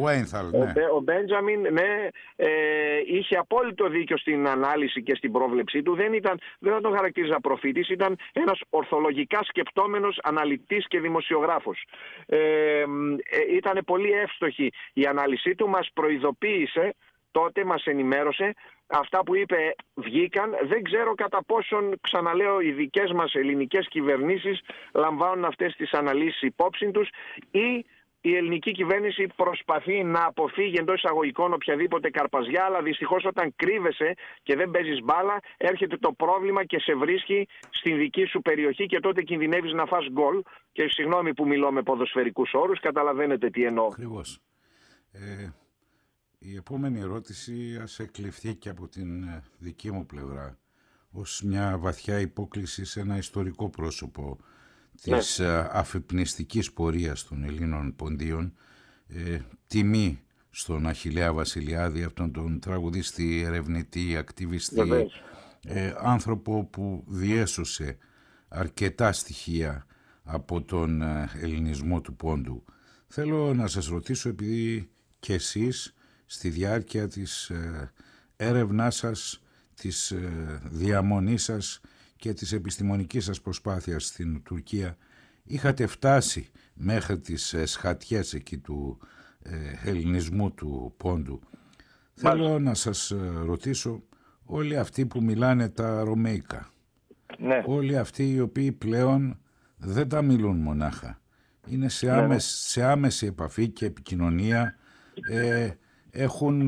Speaker 3: ο Μπέντζαμιν, ναι, ε, είχε απόλυτο δίκιο στην ανάλυση και στην πρόβλεψή του. Δεν, ήταν, δεν θα τον χαρακτήριζα προφήτης, ήταν ένας ορθολογικά σκεπτόμενος αναλυτής και δημοσιογράφος. Ε, ε, ήταν πολύ εύστοχη η ανάλυση του, μας προειδοποίησε, τότε μας ενημέρωσε. Αυτά που είπε βγήκαν. Δεν ξέρω κατά πόσον, ξαναλέω, οι δικές μας ελληνικές κυβερνήσεις λαμβάνουν αυτές τις αναλύσεις υπόψη τους ή η ελληνική κυβέρνηση προσπαθεί να αποφύγει εντός εισαγωγικών οποιαδήποτε καρπαζιά, αλλά δυστυχώς όταν κρύβεσαι και δεν παίζεις μπάλα έρχεται το πρόβλημα και σε βρίσκει στην δική σου περιοχή και τότε κινδυνεύεις να φας γκολ. Και συγγνώμη που μιλώ με ποδοσφαιρικούς όρους, καταλαβαίνετε τι εννοώ.
Speaker 1: Ακριβώς. Ε... Η επόμενη ερώτηση ας εκλειφθεί και από την δική μου πλευρά ως μια βαθιά υπόκληση σε ένα ιστορικό πρόσωπο της ναι. αφυπνιστικής πορείας των Ελλήνων ποντίων. Ε, τιμή στον Αχιλλέα Βασιλιάδη, αυτόν τον τραγουδίστη, ερευνητή, ακτιβιστή, ε, άνθρωπο που διέσωσε αρκετά στοιχεία από τον ελληνισμό του πόντου. Θέλω να σας ρωτήσω, επειδή και εσείς στη διάρκεια της ε, έρευνάς σας, της ε, διαμονής σας και της επιστημονικής σας προσπάθειας στην Τουρκία είχατε φτάσει μέχρι τις ε, σχατιές εκεί του ε, ελληνισμού του πόντου. Μάλιστα. Θέλω να σας ε, ρωτήσω, όλοι αυτοί που μιλάνε τα ρωμαϊκά, ναι. όλοι αυτοί οι οποίοι πλέον δεν τα μιλούν μονάχα, είναι σε, άμεση, ναι. σε άμεση επαφή και επικοινωνία, ε, έχουν,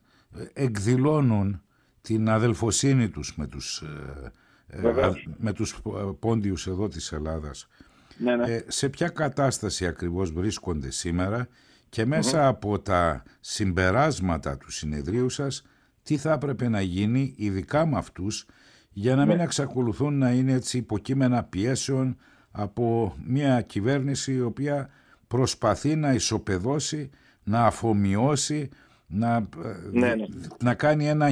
Speaker 1: εκδηλώνουν την αδελφοσύνη τους με τους, με τους πόντιους εδώ της Ελλάδας. Ναι, ναι. Ε, σε ποια κατάσταση ακριβώς βρίσκονται σήμερα και μέσα mm-hmm. από τα συμπεράσματα του συνεδρίου σας, τι θα έπρεπε να γίνει ειδικά με αυτούς για να μην ναι. εξακολουθούν να είναι έτσι υποκείμενα πιέσεων από μια κυβέρνηση η οποία προσπαθεί να ισοπεδώσει, να αφομοιώσει, να, ναι, ναι. να κάνει ένα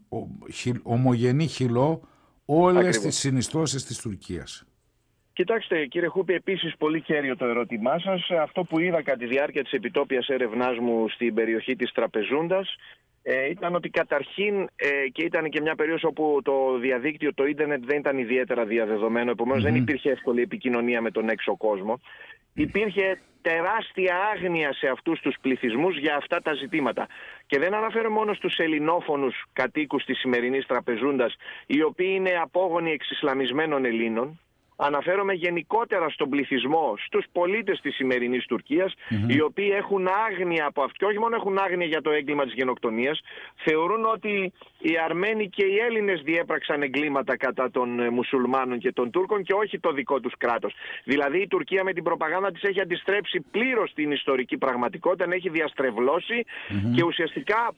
Speaker 1: ομογενή χυλό όλες Ακριβώς. τις συνιστώσεις της Τουρκίας.
Speaker 3: Κοιτάξτε, κύριε Χούπη, επίσης πολύ κέριο το ερώτημά σας. Αυτό που είδα κατά τη διάρκεια της επιτόπιας έρευνάς μου στην περιοχή της Τραπεζούντας ε, ήταν ότι καταρχήν ε, και ήταν και μια περίοδος όπου το διαδίκτυο, το ίντερνετ δεν ήταν ιδιαίτερα διαδεδομένο, επομένως mm-hmm. δεν υπήρχε εύκολη επικοινωνία με τον έξω κόσμο. Υπήρχε τεράστια άγνοια σε αυτούς τους πληθυσμούς για αυτά τα ζητήματα. Και δεν αναφέρω μόνο στους ελληνόφωνους κατοίκους της σημερινής Τραπεζούντας, οι οποίοι είναι απόγονοι εξισλαμισμένων Ελλήνων. Αναφέρομαι γενικότερα στον πληθυσμό, στους πολίτες της σημερινής Τουρκίας, mm-hmm. οι οποίοι έχουν άγνοια από αυτό. Και όχι μόνο έχουν άγνοια για το έγκλημα της γενοκτονίας, θεωρούν ότι οι Αρμένοι και οι Έλληνες διέπραξαν εγκλήματα κατά των μουσουλμάνων και των Τούρκων και όχι το δικό τους κράτος. Δηλαδή η Τουρκία με την προπαγάνδα της έχει αντιστρέψει πλήρως την ιστορική πραγματικότητα, έχει διαστρεβλώσει mm-hmm. και ουσιαστικά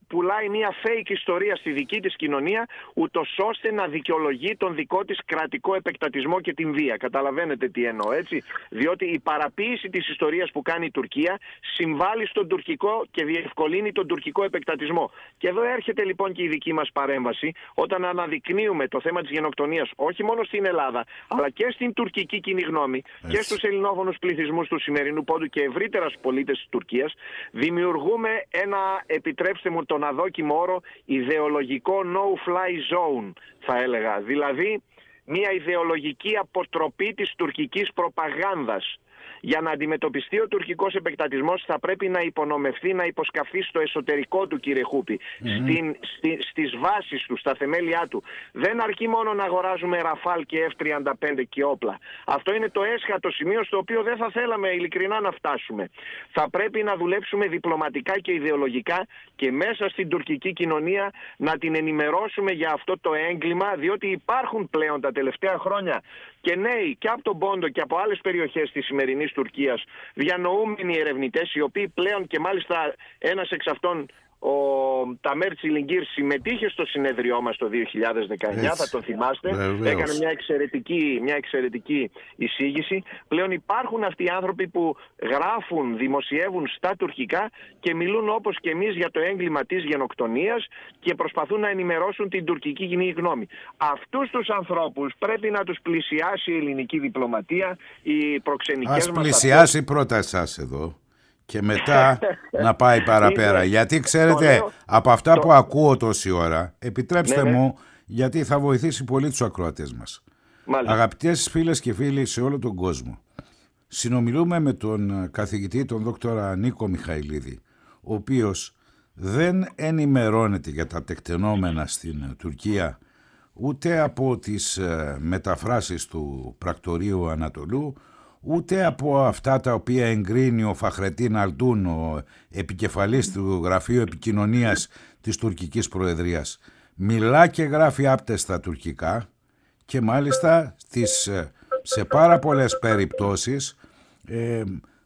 Speaker 3: πουλάει μια fake ιστορία στη δική της κοινωνία, ούτως ώστε να δικαιολογεί τον δικό της κρατικό επεκτατισμό και την βία. Καταλαβαίνετε τι εννοώ, έτσι? Διότι η παραποίηση της ιστορίας που κάνει η Τουρκία συμβάλλει στον τουρκικό και διευκολύνει τον τουρκικό επεκτατισμό. Και εδώ έρχεται λοιπόν και η δική μας παρέμβαση, όταν αναδεικνύουμε το θέμα της γενοκτονίας όχι μόνο στην Ελλάδα, αλλά και στην τουρκική κοινή γνώμη και στους ελληνόφωνους πληθυσμούς του σημερινού πόντου και ευρύτερα στους πολίτες της Τουρκίας, δημιουργούμε ένα, επιτρέψτε μου τον αδόκιμο όρο, ιδεολογικό no-fly zone, θα έλεγα. Δηλαδή, μια ιδεολογική αποτροπή της τουρκικής προπαγάνδας. Για να αντιμετωπιστεί ο τουρκικός επεκτατισμός θα πρέπει να υπονομευθεί, να υποσκαφθεί στο εσωτερικό του, κύριε Χούπη, mm-hmm. στην, στη, στις βάσεις του, στα θεμέλια του. Δεν αρκεί μόνο να αγοράζουμε Ραφάλ και εφ τριάντα πέντε και όπλα. Αυτό είναι το έσχατο σημείο στο οποίο δεν θα θέλαμε ειλικρινά να φτάσουμε. Θα πρέπει να δουλέψουμε διπλωματικά και ιδεολογικά και μέσα στην τουρκική κοινωνία να την ενημερώσουμε για αυτό το έγκλημα, διότι υπάρχουν πλέον τα τελευταία χρόνια και νέοι και από τον Πόντο και από άλλες περιοχές της σημερινής Τουρκίας, διανοούμενοι ερευνητές, οι οποίοι πλέον, και μάλιστα ένας εξ αυτών, ο Ταμέρ Τσιλιγκύρ, συμμετείχε στο συνέδριό μας το δύο χιλιάδες δεκαεννιά, έτσι, θα τον θυμάστε. Βεβαίως. Έκανε μια εξαιρετική, μια εξαιρετική εισήγηση. Πλέον υπάρχουν αυτοί οι άνθρωποι που γράφουν, δημοσιεύουν στα τουρκικά και μιλούν όπως και εμείς για το έγκλημα της γενοκτονίας και προσπαθούν να ενημερώσουν την τουρκική κοινή γνώμη. Αυτούς τους ανθρώπους πρέπει να τους πλησιάσει η ελληνική διπλωματία, οι προξενικές μας...
Speaker 1: Ας πλησιάσει αυτές... πρώτα εσάς εδώ και μετά να πάει παραπέρα. Γιατί ξέρετε, λέω, από αυτά το... που ακούω τόση ώρα, επιτρέψτε ναι, μου, ναι. γιατί θα βοηθήσει πολύ τους ακροατές μας. Μάλιστα. Αγαπητές φίλες και φίλοι σε όλο τον κόσμο, συνομιλούμε με τον καθηγητή, τον δόκτορα Νίκο Μιχαηλίδη, ο οποίος δεν ενημερώνεται για τα τεκτενόμενα στην Τουρκία ούτε από τις μεταφράσεις του πρακτορείου Ανατολού, ούτε από αυτά τα οποία εγκρίνει ο Φαχρετίν Αλτούν, ο επικεφαλής του Γραφείου Επικοινωνίας της τουρκικής Προεδρίας. Μιλά και γράφει άπτεστα τουρκικά και μάλιστα στις, σε πάρα πολλές περιπτώσεις ε,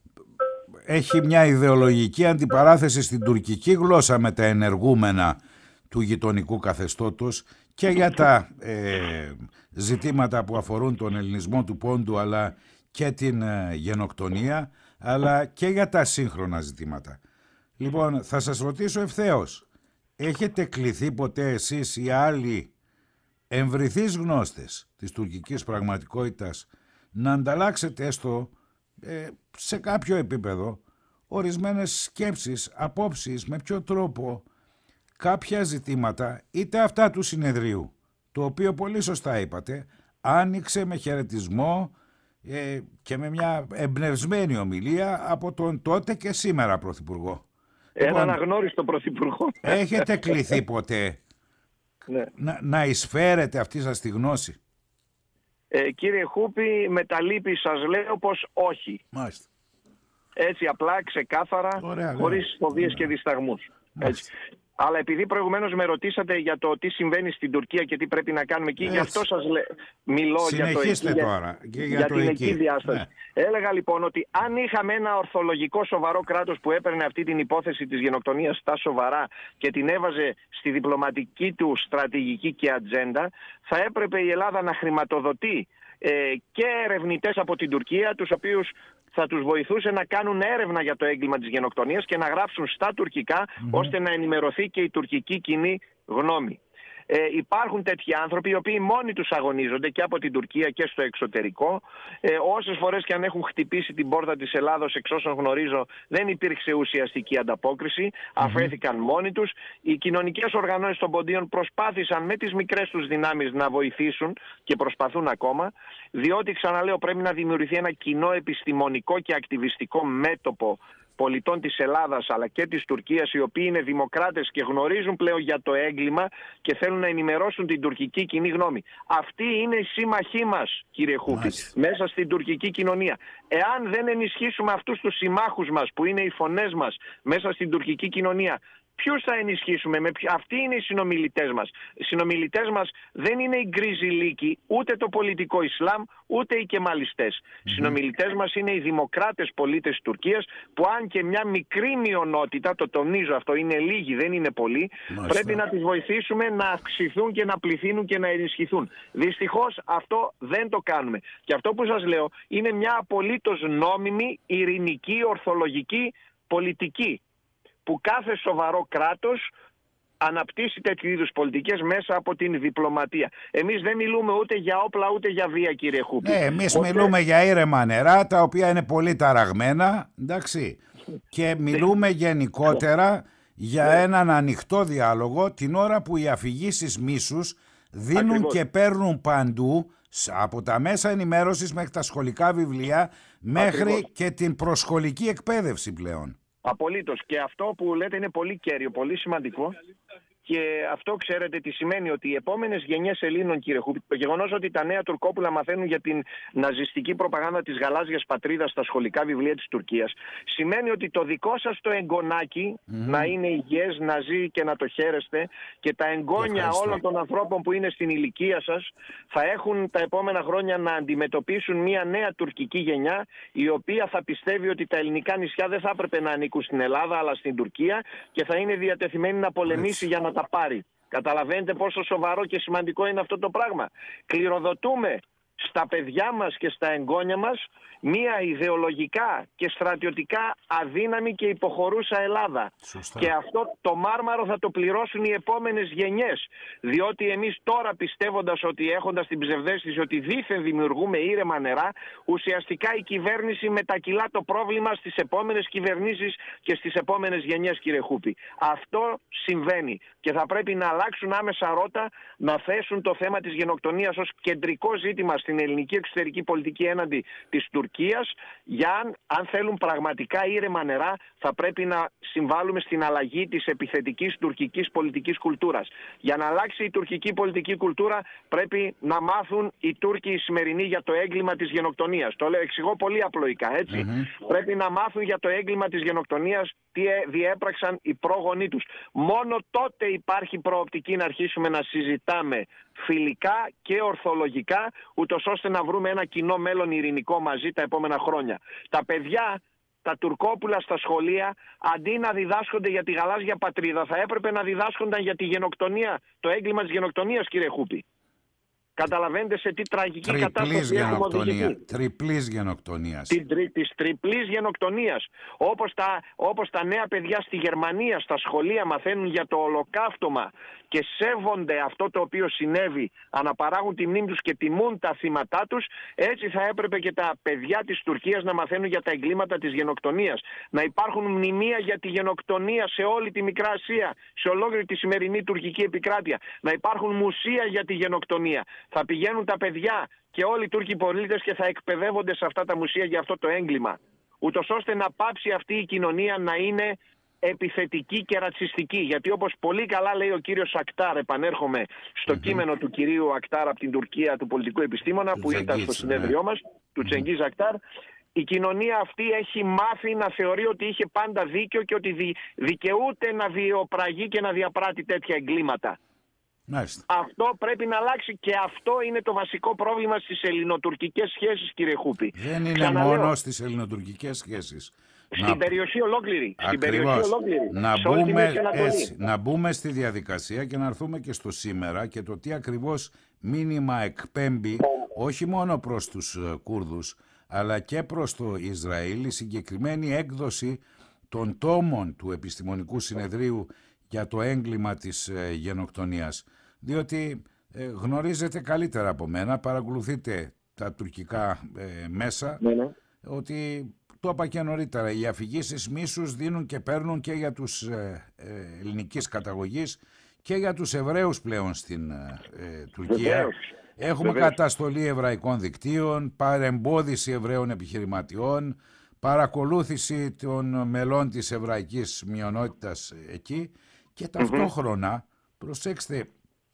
Speaker 1: έχει μια ιδεολογική αντιπαράθεση στην τουρκική γλώσσα με τα ενεργούμενα του γειτονικού καθεστώτος και για τα ε, ζητήματα που αφορούν τον ελληνισμό του Πόντου, αλλά και την ε, γενοκτονία, αλλά και για τα σύγχρονα ζητήματα. Λοιπόν, θα σας ρωτήσω ευθέως, έχετε κληθεί ποτέ εσείς ή άλλοι εμβριθείς γνώστες της τουρκικής πραγματικότητας να ανταλλάξετε έστω ε, σε κάποιο επίπεδο ορισμένες σκέψεις, απόψεις, με ποιο τρόπο κάποια ζητήματα, είτε αυτά του συνεδρίου, το οποίο πολύ σωστά είπατε, άνοιξε με χαιρετισμό ε, και με μια εμπνευσμένη ομιλία από τον τότε και σήμερα Πρωθυπουργό.
Speaker 3: Έναν λοιπόν, αναγνώριστο Πρωθυπουργό.
Speaker 1: Έχετε κληθεί ποτέ ναι. να, να εισφέρετε αυτή σας τη γνώση?
Speaker 3: Ε, κύριε Χούπη, με τα λύπη σας λέω πως όχι.
Speaker 1: Μάλιστα.
Speaker 3: Έτσι απλά, ξεκάθαρα, ωραία, χωρίς φοβίες ωραία. και δισταγμούς. Έτσι. Αλλά επειδή προηγουμένως με ρωτήσατε για το τι συμβαίνει στην Τουρκία και τι πρέπει να κάνουμε εκεί, γι' αυτό σας λέ... μιλώ
Speaker 1: Συνεχίστε
Speaker 3: για, το
Speaker 1: τώρα,
Speaker 3: για,
Speaker 1: για,
Speaker 3: για
Speaker 1: το
Speaker 3: την
Speaker 1: εκεί.
Speaker 3: εκεί διάσταση. Ναι. Έλεγα λοιπόν ότι αν είχαμε ένα ορθολογικό σοβαρό κράτος που έπαιρνε αυτή την υπόθεση της γενοκτονίας στα σοβαρά και την έβαζε στη διπλωματική του στρατηγική και ατζέντα, θα έπρεπε η Ελλάδα να χρηματοδοτεί ε, και ερευνητές από την Τουρκία, τους οποίους θα τους βοηθούσε να κάνουν έρευνα για το έγκλημα της γενοκτονίας και να γράψουν στα τουρκικά, mm-hmm. ώστε να ενημερωθεί και η τουρκική κοινή γνώμη. Ε, υπάρχουν τέτοιοι άνθρωποι οι οποίοι μόνοι τους αγωνίζονται και από την Τουρκία και στο εξωτερικό. Ε, όσες φορές και αν έχουν χτυπήσει την πόρτα της Ελλάδος, εξ όσων γνωρίζω, δεν υπήρξε ουσιαστική ανταπόκριση. Mm-hmm. Αφέθηκαν μόνοι τους. Οι κοινωνικές οργανώσεις των Ποντίων προσπάθησαν με τις μικρές τους δυνάμεις να βοηθήσουν και προσπαθούν ακόμα, διότι, ξαναλέω, πρέπει να δημιουργηθεί ένα κοινό επιστημονικό και ακτιβιστικό μέτωπο πολιτών της Ελλάδας αλλά και της Τουρκίας, οι οποίοι είναι δημοκράτες και γνωρίζουν πλέον για το έγκλημα και θέλουν να ενημερώσουν την τουρκική κοινή γνώμη. Αυτή είναι η σύμμαχή μας, κύριε Χούπη, μέσα στην τουρκική κοινωνία. Εάν δεν ενισχύσουμε αυτούς τους συμμάχους μας, που είναι οι φωνές μας μέσα στην τουρκική κοινωνία, Ποιους θα ενισχύσουμε, με ποιο... αυτοί είναι οι συνομιλητές μας. Οι συνομιλητές μας δεν είναι οι γκρίζοι λύκοι, ούτε το πολιτικό Ισλάμ, ούτε οι κεμαλιστές. Mm-hmm. Οι συνομιλητές μας είναι οι δημοκράτες πολίτες της Τουρκίας, που αν και μια μικρή μειονότητα, το τονίζω αυτό, είναι λίγοι, δεν είναι πολλοί, Μάλιστα. πρέπει να τις βοηθήσουμε να αυξηθούν και να πληθύνουν και να ενισχυθούν. Δυστυχώς αυτό δεν το κάνουμε. Και αυτό που σας λέω είναι μια απολύτως νόμιμη, ειρηνική, ορθολογική πολιτική, που κάθε σοβαρό κράτος αναπτύσσει τέτοιου είδους πολιτικές μέσα από την διπλωματία. Εμείς δεν μιλούμε ούτε για όπλα ούτε για βία, κύριε Χούπη.
Speaker 1: Ναι, εμείς
Speaker 3: Οπότε...
Speaker 1: μιλούμε για ήρεμα νερά, τα οποία είναι πολύ ταραγμένα, εντάξει, και μιλούμε γενικότερα για έναν ανοιχτό διάλογο, την ώρα που οι αφηγήσεις μίσους δίνουν Ακριβώς. και παίρνουν παντού, από τα μέσα ενημέρωσης μέχρι τα σχολικά βιβλία, μέχρι Ακριβώς. και την προσχολική εκπαίδευση πλέον.
Speaker 3: Απολύτως. Και αυτό που λέτε είναι πολύ κέριο, πολύ σημαντικό. Και αυτό ξέρετε τι σημαίνει, ότι οι επόμενες γενιές Ελλήνων, κύριε Χούπη, το γεγονός ότι τα νέα Τουρκόπουλα μαθαίνουν για την ναζιστική προπαγάνδα της γαλάζιας πατρίδας στα σχολικά βιβλία της Τουρκίας, σημαίνει ότι το δικό σας το εγγονάκι mm. να είναι υγιές, να ζει και να το χαίρεστε, και τα εγγόνια όλων των ανθρώπων που είναι στην ηλικία σας θα έχουν τα επόμενα χρόνια να αντιμετωπίσουν μια νέα τουρκική γενιά, η οποία θα πιστεύει ότι τα ελληνικά νησιά δεν θα έπρεπε να ανήκουν στην Ελλάδα αλλά στην Τουρκία, και θα είναι διατεθειμένη να πολεμήσει για να τα πάρει. Καταλαβαίνετε πόσο σοβαρό και σημαντικό είναι αυτό το πράγμα. Κληροδοτούμε στα παιδιά μας και στα εγγόνια μας μία ιδεολογικά και στρατιωτικά αδύναμη και υποχωρούσα Ελλάδα. Σωστά. Και αυτό το μάρμαρο θα το πληρώσουν οι επόμενες γενιές. Διότι εμείς τώρα, πιστεύοντας ότι, έχοντας την ψευδαίσθηση ότι δήθεν δημιουργούμε ήρεμα νερά, ουσιαστικά η κυβέρνηση μετακυλά το πρόβλημα στις επόμενες κυβερνήσεις και στις επόμενες γενιές, κύριε Χούπη. Αυτό συμβαίνει και θα πρέπει να αλλάξουν άμεσα ρότα, να θέσουν το θέμα της γενοκτονίας ως κεντρικό ζήτημα στην ελληνική εξωτερική πολιτική έναντι της Τουρκίας. Για αν, αν θέλουν πραγματικά ήρεμα νερά, θα πρέπει να συμβάλλουμε στην αλλαγή της επιθετικής τουρκικής πολιτικής κουλτούρας. Για να αλλάξει η τουρκική πολιτική κουλτούρα, πρέπει να μάθουν οι Τούρκοι οι σημερινοί για το έγκλημα της γενοκτονίας. Το λέω, εξηγώ πολύ απλοϊκά, έτσι. Mm-hmm. Πρέπει να μάθουν για το έγκλημα της γενοκτονίας τι διέπραξαν οι πρόγονοί τους. Μόνο τότε υπάρχει προοπτική να αρχίσουμε να συζητάμε φιλικά και ορθολογικά, ούτως ώστε να βρούμε ένα κοινό μέλλον ειρηνικό μαζί τα επόμενα χρόνια. Τα παιδιά, τα Τουρκόπουλα στα σχολεία, αντί να διδάσκονται για τη γαλάζια πατρίδα, θα έπρεπε να διδάσκονταν για τη γενοκτονία, το έγκλημα της γενοκτονίας, κύριε Χούπη. Καταλαβαίνετε σε τι τραγική
Speaker 1: Τριπλής
Speaker 3: κατάσταση έχουμε οδηγηθεί.
Speaker 1: Τριπλής γενοκτονίας.
Speaker 3: Της τριπλής γενοκτονίας. Όπως τα, όπως τα νέα παιδιά στη Γερμανία, στα σχολεία μαθαίνουν για το ολοκαύτωμα και σέβονται αυτό το οποίο συνέβη, αναπαράγουν τη μνήμη τους και τιμούν τα θύματά τους, έτσι θα έπρεπε και τα παιδιά της Τουρκίας να μαθαίνουν για τα εγκλήματα της γενοκτονίας. Να υπάρχουν μνημεία για τη γενοκτονία σε όλη τη Μικρά Ασία, σε ολόκληρη τη σημερινή τουρκική επικράτεια. Να υπάρχουν μουσεία για τη γενοκτονία. Θα πηγαίνουν τα παιδιά και όλοι οι Τούρκοι πολίτες και θα εκπαιδεύονται σε αυτά τα μουσεία για αυτό το έγκλημα. Ούτως ώστε να πάψει αυτή η κοινωνία να είναι επιθετική και ρατσιστική. Γιατί όπως πολύ καλά λέει ο κύριος Ακτάρ, επανέρχομαι στο mm-hmm. κείμενο του κυρίου Ακτάρ από την Τουρκία, του πολιτικού επιστήμονα, του που Τζενγκίζ, ήταν στο συνέδριό ναι. μας, του mm-hmm. Τζενγκίζ Ακτάρ, η κοινωνία αυτή έχει μάθει να θεωρεί ότι είχε πάντα δίκιο και ότι δι, δικαιούται να βιοπραγεί και να διαπράττει τέτοια εγκλήματα.
Speaker 1: Μάλιστα.
Speaker 3: Αυτό πρέπει να αλλάξει και αυτό είναι το βασικό πρόβλημα στις ελληνοτουρκικές σχέσεις, κύριε Χούπη.
Speaker 1: Δεν είναι Ξαναλέω. μόνο στις ελληνοτουρκικές σχέσεις.
Speaker 3: Στην να... περιοχή ολόκληρη. Στην
Speaker 1: περιοχή
Speaker 3: ολόκληρη.
Speaker 1: Να, μπούμε, έτσι, να μπούμε στη διαδικασία και να έρθουμε και στο σήμερα και το τι ακριβώς μήνυμα εκπέμπει όχι μόνο προς τους Κούρδους αλλά και προς το Ισραήλ η συγκεκριμένη έκδοση των τόμων του Επιστημονικού Συνεδρίου για το έγκλημα της ε, γενοκτονίας. Διότι ε, γνωρίζετε καλύτερα από μένα, παρακολουθείτε τα τουρκικά ε, μέσα, ναι, ναι. ότι το είπα και νωρίτερα, οι αφηγήσεις μίσους δίνουν και παίρνουν και για τους ε, ε, ελληνικής καταγωγής και για τους Εβραίους πλέον στην ε, ε, Τουρκία. Βεβαίως. Έχουμε Βεβαίως. καταστολή εβραϊκών δικτύων, παρεμπόδιση Εβραίων επιχειρηματιών, παρακολούθηση των μελών της εβραϊκής μειονότητας εκεί και ταυτόχρονα, mm-hmm. προσέξτε,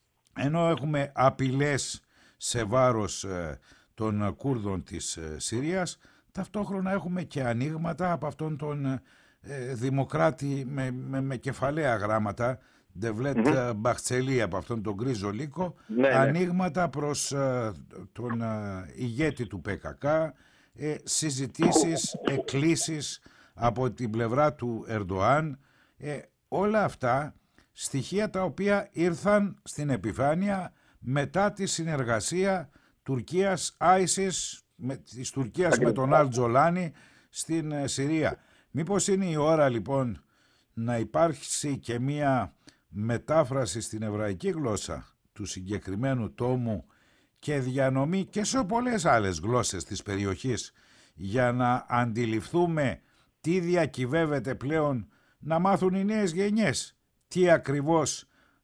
Speaker 1: ενώ έχουμε απειλές σε βάρος ε, των Κούρδων της ε, Συρίας, ταυτόχρονα έχουμε και ανοίγματα από αυτόν τον ε, δημοκράτη με, με, με κεφαλαία γράμματα, Ντεβλέτ mm-hmm. Μπαχτσελή, από αυτόν τον γκρίζο λύκο, ναι, ανοίγματα ναι. προς ε, τον ε, ηγέτη του ΠΚΚ, ε, συζητήσεις, εκκλήσεις από την πλευρά του Ερντοάν, ε, όλα αυτά στοιχεία τα οποία ήρθαν στην επιφάνεια μετά τη συνεργασία Τουρκίας-Άισις, με, της Τουρκίας με τον Αλ Τζολάνι στην ε, Συρία. Μήπως είναι η ώρα λοιπόν να υπάρξει και μία μετάφραση στην εβραϊκή γλώσσα του συγκεκριμένου τόμου και διανομή και σε πολλές άλλες γλώσσες της περιοχής, για να αντιληφθούμε τι διακυβεύεται πλέον, να μάθουν οι νέες γενιές τι ακριβώς,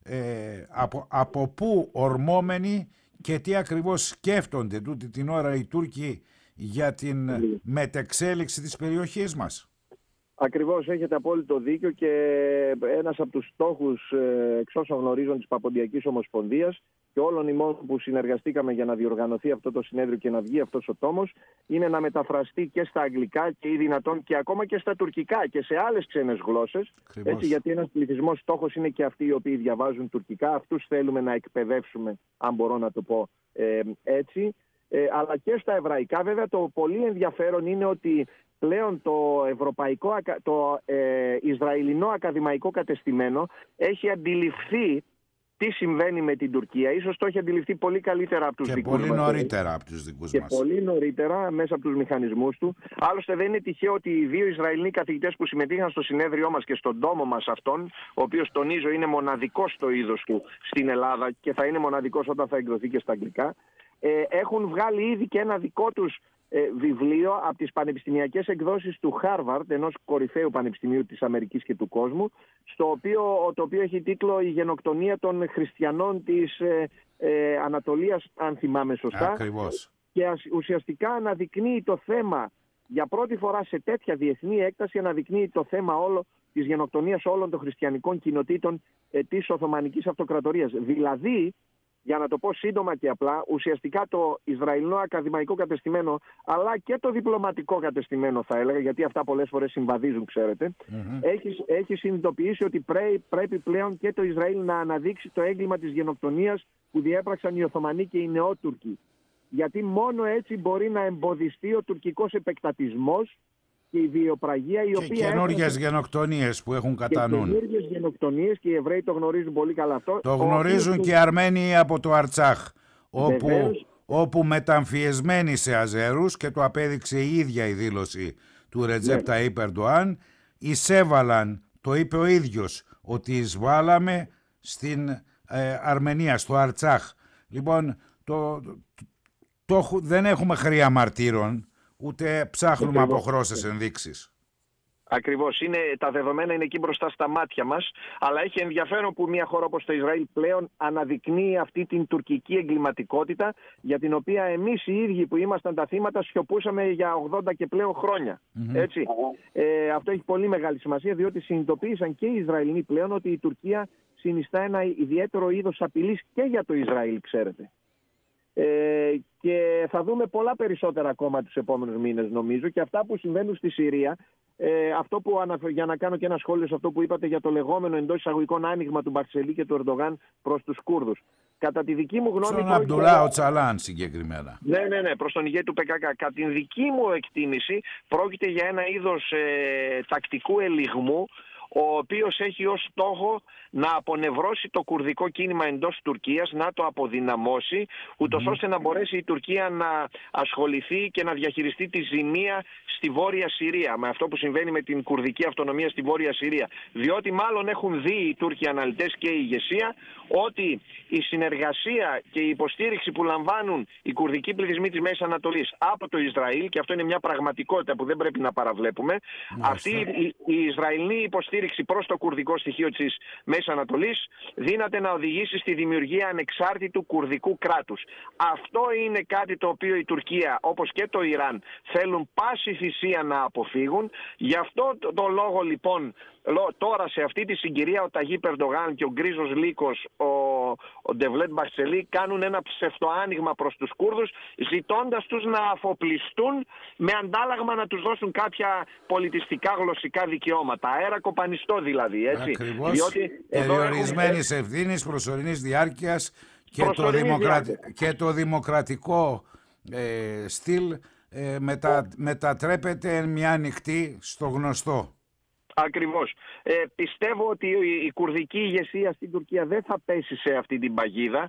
Speaker 1: ε, από, από πού ορμόμενοι και τι ακριβώς σκέφτονται τούτη την ώρα οι Τούρκοι για την μετεξέλιξη της περιοχής μας.
Speaker 2: Ακριβώς, έχετε απόλυτο δίκιο, και ένας από τους στόχους, εξ όσων γνωρίζουν, της Παποντιακής Ομοσπονδίας και όλων ημών που συνεργαστήκαμε για να διοργανωθεί αυτό το συνέδριο και να βγει αυτός ο τόμος, είναι να μεταφραστεί και στα αγγλικά και ή δυνατόν και ακόμα και στα τουρκικά και σε άλλες ξένες γλώσσες. Έτσι, γιατί ένας πληθυσμός στόχος είναι και αυτοί οι οποίοι διαβάζουν τουρκικά. Αυτούς θέλουμε να εκπαιδεύσουμε, αν μπορώ να το πω ε, έτσι. Ε, αλλά και στα εβραϊκά. Βέβαια, το πολύ ενδιαφέρον είναι ότι πλέον το, ευρωπαϊκό, το ε, Ισραηλινό ακαδημαϊκό κατεστημένο έχει αντιληφθεί τι συμβαίνει με την Τουρκία. Ίσως το έχει αντιληφθεί πολύ καλύτερα από τους
Speaker 1: και
Speaker 2: δικούς
Speaker 1: πολύ
Speaker 2: μας.
Speaker 1: νωρίτερα από τους δικούς
Speaker 2: και
Speaker 1: μας.
Speaker 2: Και πολύ νωρίτερα μέσα από τους μηχανισμούς του. Άλλωστε δεν είναι τυχαίο ότι οι δύο Ισραηλινοί καθηγητές που συμμετείχαν στο συνέδριό μας και στον τόμο μας αυτόν, ο οποίος, τονίζω, είναι μοναδικός στο είδος του στην Ελλάδα και θα είναι μοναδικός όταν θα εκδοθεί και στα αγγλικά, ε, έχουν βγάλει ήδη και ένα δικό τους ε, βιβλίο από τις πανεπιστημιακές εκδόσεις του Χάρβαρντ, ενός κορυφαίου πανεπιστημίου της Αμερικής και του κόσμου, στο οποίο, το οποίο έχει τίτλο «Η γενοκτονία των χριστιανών της ε, ε, Ανατολίας», αν θυμάμαι σωστά.
Speaker 1: Ακριβώς.
Speaker 2: Και ουσιαστικά αναδεικνύει το θέμα, για πρώτη φορά σε τέτοια διεθνή έκταση, αναδεικνύει το θέμα όλο της γενοκτονίας όλων των χριστιανικών κοινοτήτων ε, της Οθωμανικής Αυτοκρατορίας. Δηλαδή, για να το πω σύντομα και απλά, ουσιαστικά το Ισραηλινό ακαδημαϊκό κατεστημένο, αλλά και το διπλωματικό κατεστημένο, θα έλεγα, γιατί αυτά πολλές φορές συμβαδίζουν, ξέρετε, mm-hmm. έχει, έχει συνειδητοποιήσει ότι πρέ, πρέπει πλέον και το Ισραήλ να αναδείξει το έγκλημα της γενοκτονίας που διέπραξαν οι Οθωμανοί και οι Νεότουρκοι. Γιατί μόνο έτσι μπορεί να εμποδιστεί ο τουρκικός επεκτατισμός και η βιοπραγία, η
Speaker 1: και
Speaker 2: οποία.
Speaker 1: Και καινούργιες γενοκτονίες που έχουν κατά νου.
Speaker 2: Καινούργιες γενοκτονίες, και οι Εβραίοι το γνωρίζουν πολύ καλά αυτό.
Speaker 1: Το γνωρίζουν ο... και οι Αρμένοι από το Αρτσάχ, όπου, όπου μεταμφιεσμένοι σε Αζέρους, και το απέδειξε η ίδια η δήλωση του Ρετζέπ Ταΐπ Ερντοάν, εισέβαλαν, το είπε ο ίδιος, ότι εισβάλαμε στην ε, Αρμενία, στο Αρτσάχ. Λοιπόν, το, το, το, το, δεν έχουμε χρειά μαρτύρων, ούτε ψάχνουμε από χρώσες ενδείξεις.
Speaker 3: Ακριβώς. Είναι, τα δεδομένα είναι εκεί μπροστά στα μάτια μας, αλλά έχει ενδιαφέρον που μια χώρα όπως το Ισραήλ πλέον αναδεικνύει αυτή την τουρκική εγκληματικότητα, για την οποία εμείς οι ίδιοι που ήμασταν τα θύματα σιωπούσαμε για ογδόντα και πλέον χρόνια. Mm-hmm. Έτσι. Ε, αυτό έχει πολύ μεγάλη σημασία, διότι συνειδητοποίησαν και οι Ισραηλοί πλέον ότι η Τουρκία συνιστά ένα ιδιαίτερο είδος απειλής και για το Ισραήλ, ξέρετε. Ε, και θα δούμε πολλά περισσότερα ακόμα τους επόμενους μήνες, νομίζω, και αυτά που συμβαίνουν στη Συρία. Ε, αυτό που αναφε... Για να κάνω και ένα σχόλιο σε αυτό που είπατε για το λεγόμενο εντός εισαγωγικών άνοιγμα του Μπαρτσελή και του Ερντογάν προς τους Κούρδους. Κατά τη δική μου γνώμη.
Speaker 1: Στον Αμπτουλά Οτσαλάν συγκεκριμένα.
Speaker 3: Ναι, ναι, ναι, προς τον ηγέτη του ΠΚΚ. Κατά τη δική μου εκτίμηση, πρόκειται για ένα είδος ε, τακτικού ελιγμού, ο οποίος έχει ως στόχο να απονευρώσει το κουρδικό κίνημα εντός Τουρκίας, να το αποδυναμώσει, ούτως mm. ώστε να μπορέσει η Τουρκία να ασχοληθεί και να διαχειριστεί τη ζημία στη Βόρεια Συρία, με αυτό που συμβαίνει με την κουρδική αυτονομία στη Βόρεια Συρία. Διότι μάλλον έχουν δει οι Τούρκοι αναλυτές και η ηγεσία ότι η συνεργασία και η υποστήριξη που λαμβάνουν οι κουρδικοί πληθυσμοί της Μέσης Ανατολής από το Ισραήλ, και αυτό είναι μια πραγματικότητα που δεν πρέπει να παραβλέπουμε, mm. αυτή η, η Ισραηλινή υποστήριξη προς το κουρδικό στοιχείο της Μέσης Ανατολής δύναται να οδηγήσει στη δημιουργία ανεξάρτητου κουρδικού κράτους. Αυτό είναι κάτι το οποίο η Τουρκία, όπως και το Ιράν, θέλουν πάση θυσία να αποφύγουν. Γι' αυτό το, το λόγο λοιπόν τώρα σε αυτή τη συγκυρία ο Ταγίπ Ερντογάν και ο γκρίζος λύκος ο ο Ντεβλέτ Μπαχτσελή κάνουν ένα ψευτοάνοιγμα προς τους Κούρδους, ζητώντας τους να αφοπλιστούν με αντάλλαγμα να τους δώσουν κάποια πολιτιστικά γλωσσικά δικαιώματα. Αέρα κοπανιστό δηλαδή. Έτσι.
Speaker 1: Ακριβώς.
Speaker 3: Διότι
Speaker 1: περιορισμένης έχουμε... ευθύνης, προσωρινής διάρκειας και, το, δημοκρατι... και το δημοκρατικό ε, στυλ ε, μετα... μετατρέπεται εν μια νυχτή στο γνωστό.
Speaker 3: Ακριβώς. Ε, πιστεύω ότι η, η κουρδική ηγεσία στην Τουρκία δεν θα πέσει σε αυτή την παγίδα,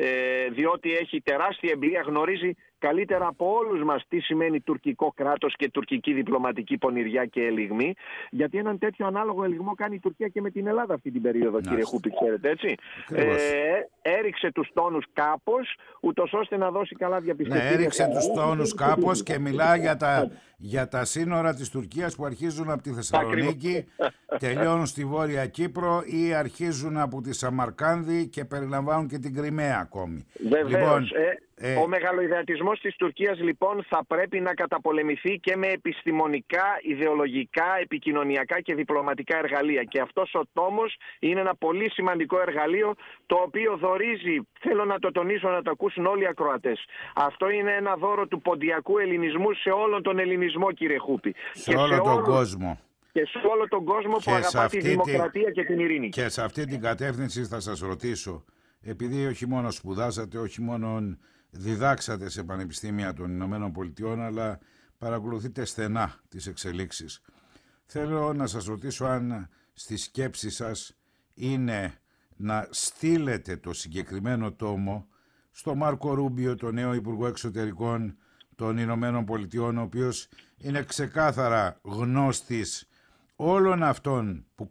Speaker 3: ε, διότι έχει τεράστια εμπειρία, γνωρίζει καλύτερα από όλους μας τι σημαίνει τουρκικό κράτος και τουρκική διπλωματική πονηριά και ελιγμή, γιατί έναν τέτοιο ανάλογο ελιγμό κάνει η Τουρκία και με την Ελλάδα αυτή την περίοδο, κύριε Χούπη, ξέρετε, έτσι. Ε, έριξε τους τόνους κάπως, ούτως ώστε να δώσει καλά διαπιστευτήρια.
Speaker 1: Ναι, έριξε τους τόνους κάπως και μιλά για τα, για τα σύνορα της Τουρκίας που αρχίζουν από τη Θεσσαλονίκη, τελειώνουν στη Βόρεια Κύπρο ή αρχίζουν από τη Σαμαρκάνδη και περιλαμβάνουν και την Κριμαία ακόμη.
Speaker 3: Βεβαίως. Λοιπόν, ε,
Speaker 1: Ε...
Speaker 3: Ο μεγαλοειδεατισμός της Τουρκίας λοιπόν θα πρέπει να καταπολεμηθεί και με επιστημονικά, ιδεολογικά, επικοινωνιακά και διπλωματικά εργαλεία. Και αυτός ο τόμος είναι ένα πολύ σημαντικό εργαλείο, το οποίο δωρίζει, θέλω να το τονίσω, να το ακούσουν όλοι οι ακροατές. Αυτό είναι ένα δώρο του ποντιακού ελληνισμού σε όλον τον ελληνισμό, κύριε Χούπη.
Speaker 1: Σε και όλο σε τον όλο... κόσμο.
Speaker 3: Και σε όλο τον κόσμο και που αγαπά τη δημοκρατία τη... και την ειρήνη.
Speaker 1: Και σε αυτή την κατεύθυνση θα σας ρωτήσω, επειδή όχι μόνο σπουδάσατε, όχι μόνο διδάξατε σε πανεπιστήμια των Ηνωμένων Πολιτειών, αλλά παρακολουθείτε στενά τις εξελίξεις. Θέλω να σας ρωτήσω αν στη σκέψη σας είναι να στείλετε το συγκεκριμένο τόμο στο Μάρκο Ρούμπιο, τον νέο Υπουργό Εξωτερικών των Ηνωμένων Πολιτειών, ο οποίος είναι ξεκάθαρα γνώστης όλων αυτών που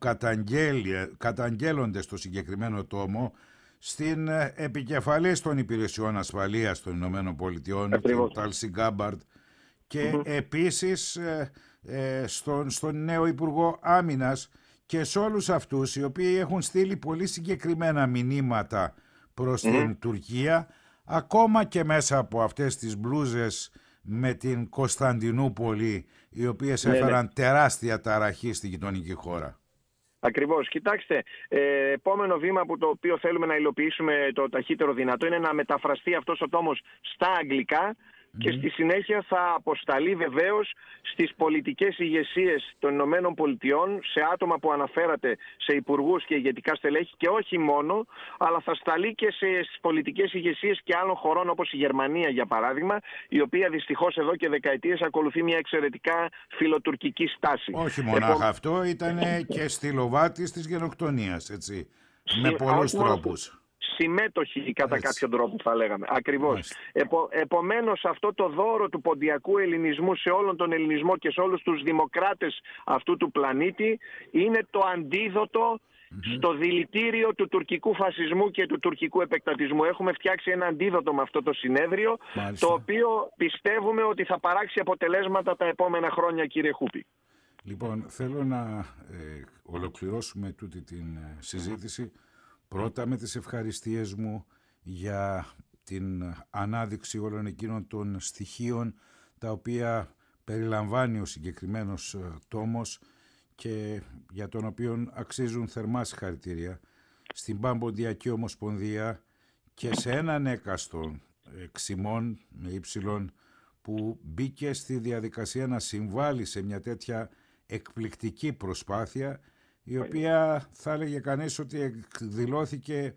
Speaker 1: καταγγέλλονται στο συγκεκριμένο τόμο, στην επικεφαλής των υπηρεσιών ασφαλείας των Ηνωμένων Πολιτειών, τον Τάλσι Γκάμπαρντ, και mm-hmm. επίσης ε, ε, στον, στον νέο Υπουργό Άμυνας και σε όλους αυτούς οι οποίοι έχουν στείλει πολύ συγκεκριμένα μηνύματα προς mm-hmm. την Τουρκία, ακόμα και μέσα από αυτές τις μπλούζες με την Κωνσταντινούπολη, οι οποίες ναι, έφεραν ναι. τεράστια ταραχή στη γειτονική χώρα.
Speaker 3: Ακριβώς. Κοιτάξτε, ε, επόμενο βήμα που το οποίο θέλουμε να υλοποιήσουμε το ταχύτερο δυνατό είναι να μεταφραστεί αυτός ο τόμος στα αγγλικά mm-hmm. και στη συνέχεια θα αποσταλεί βεβαίως στις πολιτικές ηγεσίες των Ηνωμένων Πολιτειών, σε άτομα που αναφέρατε, σε υπουργούς και ηγετικά στελέχη, και όχι μόνο, αλλά θα σταλεί και στις πολιτικές ηγεσίες και άλλων χωρών όπως η Γερμανία για παράδειγμα, η οποία δυστυχώς εδώ και δεκαετίες ακολουθεί μια εξαιρετικά φιλοτουρκική στάση.
Speaker 1: Όχι μονάχα Επό... αυτό, ήταν και στυλοβάτης της γενοκτονίας, έτσι, με πολλούς τρόπους.
Speaker 3: Συμμέτοχοι κατά Έτσι. κάποιον τρόπο θα λέγαμε. Ακριβώς. Επο, επομένως αυτό το δώρο του ποντιακού ελληνισμού σε όλον τον ελληνισμό και σε όλους τους δημοκράτες αυτού του πλανήτη είναι το αντίδοτο mm-hmm. στο δηλητήριο του τουρκικού φασισμού και του τουρκικού επεκτατισμού. Έχουμε φτιάξει ένα αντίδοτο με αυτό το συνέδριο, Μάλιστα. το οποίο πιστεύουμε ότι θα παράξει αποτελέσματα τα επόμενα χρόνια, κύριε Χούπη.
Speaker 1: Λοιπόν, θέλω να ε, ολοκληρώσουμε τούτη την ε, συζήτηση πρώτα με τις ευχαριστίες μου για την ανάδειξη όλων εκείνων των στοιχείων τα οποία περιλαμβάνει ο συγκεκριμένος τόμος και για τον οποίο αξίζουν θερμά συγχαρητήρια στην Παμποντιακή Ομοσπονδία και σε έναν έκαστο εξημών με ύψιλον που μπήκε στη διαδικασία να συμβάλλει σε μια τέτοια εκπληκτική προσπάθεια, η οποία θα έλεγε κανείς ότι εκδηλώθηκε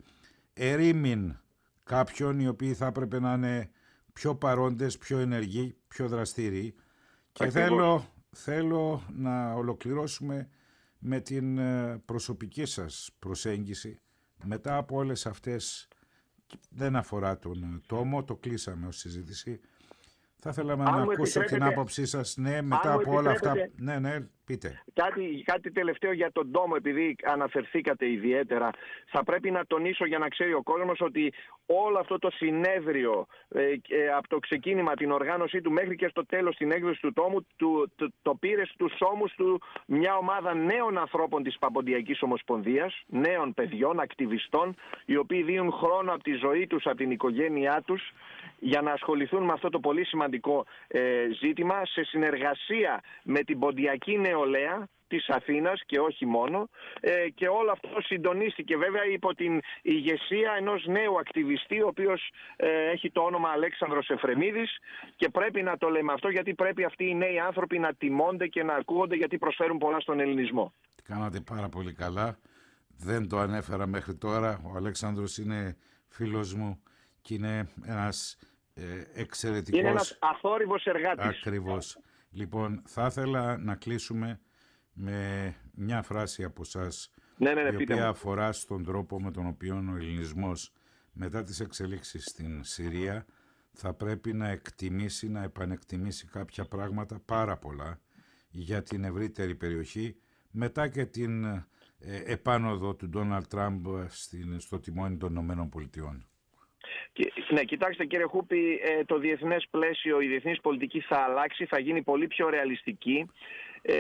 Speaker 1: ερήμην κάποιων οι οποίοι θα έπρεπε να είναι πιο παρόντες, πιο ενεργοί, πιο δραστήριοι. Και θέλω, θέλω να ολοκληρώσουμε με την προσωπική σας προσέγγιση μετά από όλες αυτές, δεν αφορά τον τόμο, το κλείσαμε ως συζήτηση. Θα θέλαμε να ακούσω την άποψή σας, ναι, μετά από όλα αυτά. Ναι, ναι, πείτε. Κάτι,
Speaker 3: κάτι τελευταίο για τον τόμο, επειδή αναφερθήκατε ιδιαίτερα. Θα πρέπει να τονίσω για να ξέρει ο κόσμος ότι όλο αυτό το συνέδριο, ε, ε, από το ξεκίνημα, την οργάνωσή του μέχρι και στο τέλος, την έκδοση του τόμου, του, το, το πήρε στους ώμους του μια ομάδα νέων ανθρώπων της Παμποντιακής Ομοσπονδίας, νέων παιδιών, ακτιβιστών, οι οποίοι δίνουν χρόνο από τη ζωή τους, από την οικογένειά τους, για να ασχοληθούν με αυτό το πολύ σημαντικό ε, ζήτημα, σε συνεργασία με την ποντιακή νεολαία, της Αθήνας και όχι μόνο, ε, και όλο αυτό συντονίστηκε βέβαια υπό την ηγεσία ενός νέου ακτιβιστή, ο οποίος ε, έχει το όνομα Αλέξανδρος Εφρεμίδης, και πρέπει να το λέμε αυτό γιατί πρέπει αυτοί οι νέοι άνθρωποι να τιμώνται και να ακούγονται, γιατί προσφέρουν πολλά στον ελληνισμό.
Speaker 1: Κάνατε πάρα πολύ καλά. Δεν το ανέφερα μέχρι τώρα. Ο Αλέξανδρος είναι φίλος μου και είναι ένας ε, εξαιρετικός...
Speaker 3: Είναι ένας αθόρυβος εργάτης.
Speaker 1: Ακριβώς. Λοιπόν, θα ήθελα να κλείσουμε με μια φράση από σας,
Speaker 3: ναι, ναι, ναι,
Speaker 1: η οποία
Speaker 3: μου.
Speaker 1: αφορά στον τρόπο με τον οποίο ο ελληνισμός μετά τις εξελίξεις στην Συρία θα πρέπει να εκτιμήσει, να επανεκτιμήσει κάποια πράγματα, πάρα πολλά, για την ευρύτερη περιοχή, μετά και την ε, επάνωδο του Ντόναλντ Τραμπ στο τιμόνι των Ηνωμένων Πολιτειών.
Speaker 3: Ναι, κοιτάξτε κύριε Χούπη, το διεθνές πλαίσιο, η διεθνής πολιτική θα αλλάξει, θα γίνει πολύ πιο ρεαλιστική ε,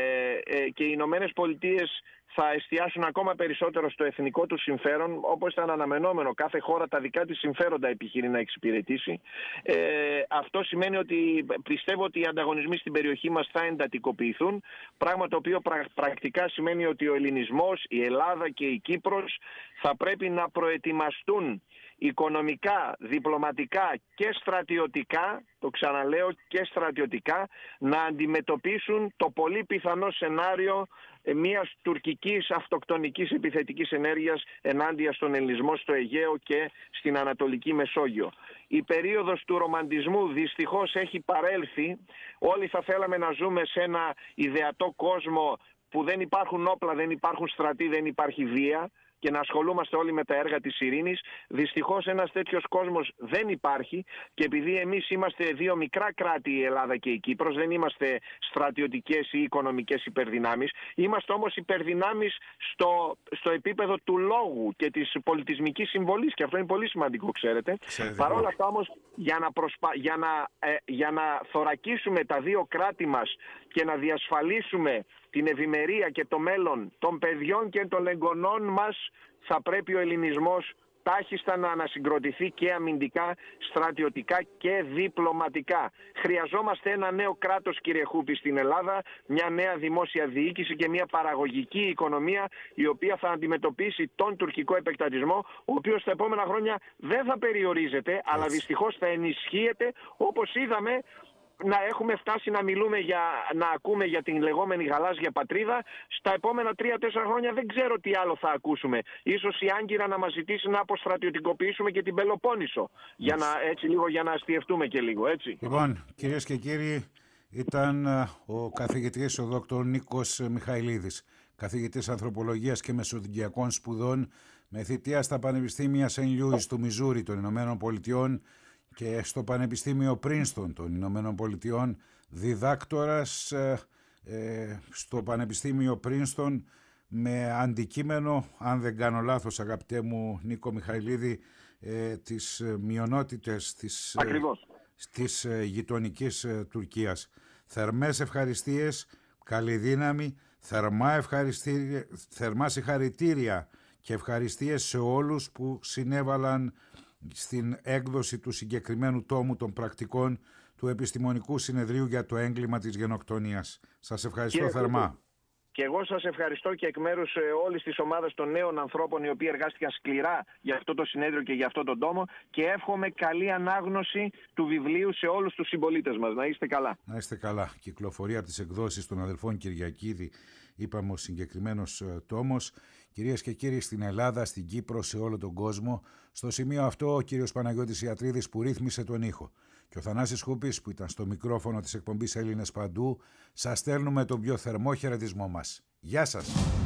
Speaker 3: ε, και οι Ηνωμένες Πολιτείες θα εστιάσουν ακόμα περισσότερο στο εθνικό του συμφέρον, όπως ήταν αναμενόμενο. Κάθε χώρα τα δικά της συμφέροντα επιχειρεί να εξυπηρετήσει. Ε, αυτό σημαίνει ότι πιστεύω ότι οι ανταγωνισμοί στην περιοχή μας θα εντατικοποιηθούν, πράγμα το οποίο πρα, πρακτικά σημαίνει ότι ο ελληνισμός, η Ελλάδα και η Κύπρος θα πρέπει να προετοιμαστούν οικονομικά, διπλωματικά και στρατιωτικά, το ξαναλέω, και στρατιωτικά, να αντιμετωπίσουν το πολύ πιθανό σενάριο μιας τουρκικής αυτοκτονικής επιθετικής ενέργειας ενάντια στον ελληνισμό στο Αιγαίο και στην Ανατολική Μεσόγειο. Η περίοδος του ρομαντισμού δυστυχώς έχει παρέλθει. Όλοι θα θέλαμε να ζούμε σε ένα ιδεατό κόσμο που δεν υπάρχουν όπλα, δεν υπάρχουν στρατοί, δεν υπάρχει βία, και να ασχολούμαστε όλοι με τα έργα της ειρήνης. Δυστυχώς ένας τέτοιος κόσμος δεν υπάρχει, και επειδή εμείς είμαστε δύο μικρά κράτη, η Ελλάδα και η Κύπρος, δεν είμαστε στρατιωτικές ή οικονομικές υπερδυνάμεις, είμαστε όμως υπερδυνάμεις στο, στο επίπεδο του λόγου και της πολιτισμικής συμβολής, και αυτό είναι πολύ σημαντικό, ξέρετε. Παρ' όλα αυτά όμως, για να, προσπα... για, να, ε, για να θωρακίσουμε τα δύο κράτη μας και να διασφαλίσουμε την ευημερία και το μέλλον των παιδιών και των εγγονών μας, θα πρέπει ο ελληνισμός τάχιστα να ανασυγκροτηθεί και αμυντικά, στρατιωτικά και διπλωματικά. Χρειαζόμαστε ένα νέο κράτος, κύριε Χούπη, στην Ελλάδα, μια νέα δημόσια διοίκηση και μια παραγωγική οικονομία, η οποία θα αντιμετωπίσει τον τουρκικό επεκτατισμό, ο οποίος στα επόμενα χρόνια δεν θα περιορίζεται, yes. αλλά δυστυχώς θα ενισχύεται, όπως είδαμε να έχουμε φτάσει να μιλούμε για, να ακούμε για την λεγόμενη γαλάζια πατρίδα. Στα επόμενα τρία-τέσσερα χρόνια δεν ξέρω τι άλλο θα ακούσουμε. Ίσως η Άγκυρα να μας ζητήσει να αποστρατιωτικοποιήσουμε και την Πελοπόννησο. Για να, έτσι, λίγο, για να αστιευτούμε και λίγο, έτσι.
Speaker 1: Λοιπόν, κυρίες και κύριοι, ήταν ο καθηγητής ο δόκτωρ Νίκος Μιχαηλίδης, καθηγητής ανθρωπολογίας και μεσοδικιακών σπουδών, με θητεία στα Πανεπιστήμια Σεντ Λούις του Μιζούρι των Ηνωμένων Πολιτειών και στο Πανεπιστήμιο Πρίνστον των Ηνωμένων Πολιτειών, διδάκτορας ε, ε, στο Πανεπιστήμιο Πρίνστον, με αντικείμενο, αν δεν κάνω λάθος αγαπητέ μου Νίκο Μιχαηλίδη, ε, τις μειονότητες της, ε, της ε, γειτονικής ε, Τουρκίας. Θερμές ευχαριστίες, καλή δύναμη, θερμά, ευχαριστήρια, θερμά συγχαρητήρια και ευχαριστίες σε όλους που συνέβαλαν στην έκδοση του συγκεκριμένου τόμου των πρακτικών του Επιστημονικού Συνεδρίου για το έγκλημα της γενοκτονίας. Σας ευχαριστώ Κύριε θερμά. Κούτου.
Speaker 3: Και εγώ σας ευχαριστώ και εκ μέρους όλης της ομάδας των νέων ανθρώπων, οι οποίοι εργάστηκαν σκληρά για αυτό το συνέδριο και για αυτό τον τόμο, και εύχομαι καλή ανάγνωση του βιβλίου σε όλους τους συμπολίτες μας. Να είστε καλά.
Speaker 1: Να είστε καλά. Κυκλοφορεί από τις εκδόσεις των αδελφών Κυριακίδη, είπαμε, ο συγκεκριμένος τόμος. Κυρίες και κύριοι, στην Ελλάδα, στην Κύπρο, σε όλο τον κόσμο, στο σημείο αυτό ο κύριος Παναγιώτης Ιατρίδης που ρύθμισε τον ήχο και ο Θανάσης Χούπης που ήταν στο μικρόφωνο της εκπομπής Έλληνες Παντού, σας στέλνουμε τον πιο θερμό χαιρετισμό μας. Γεια σας!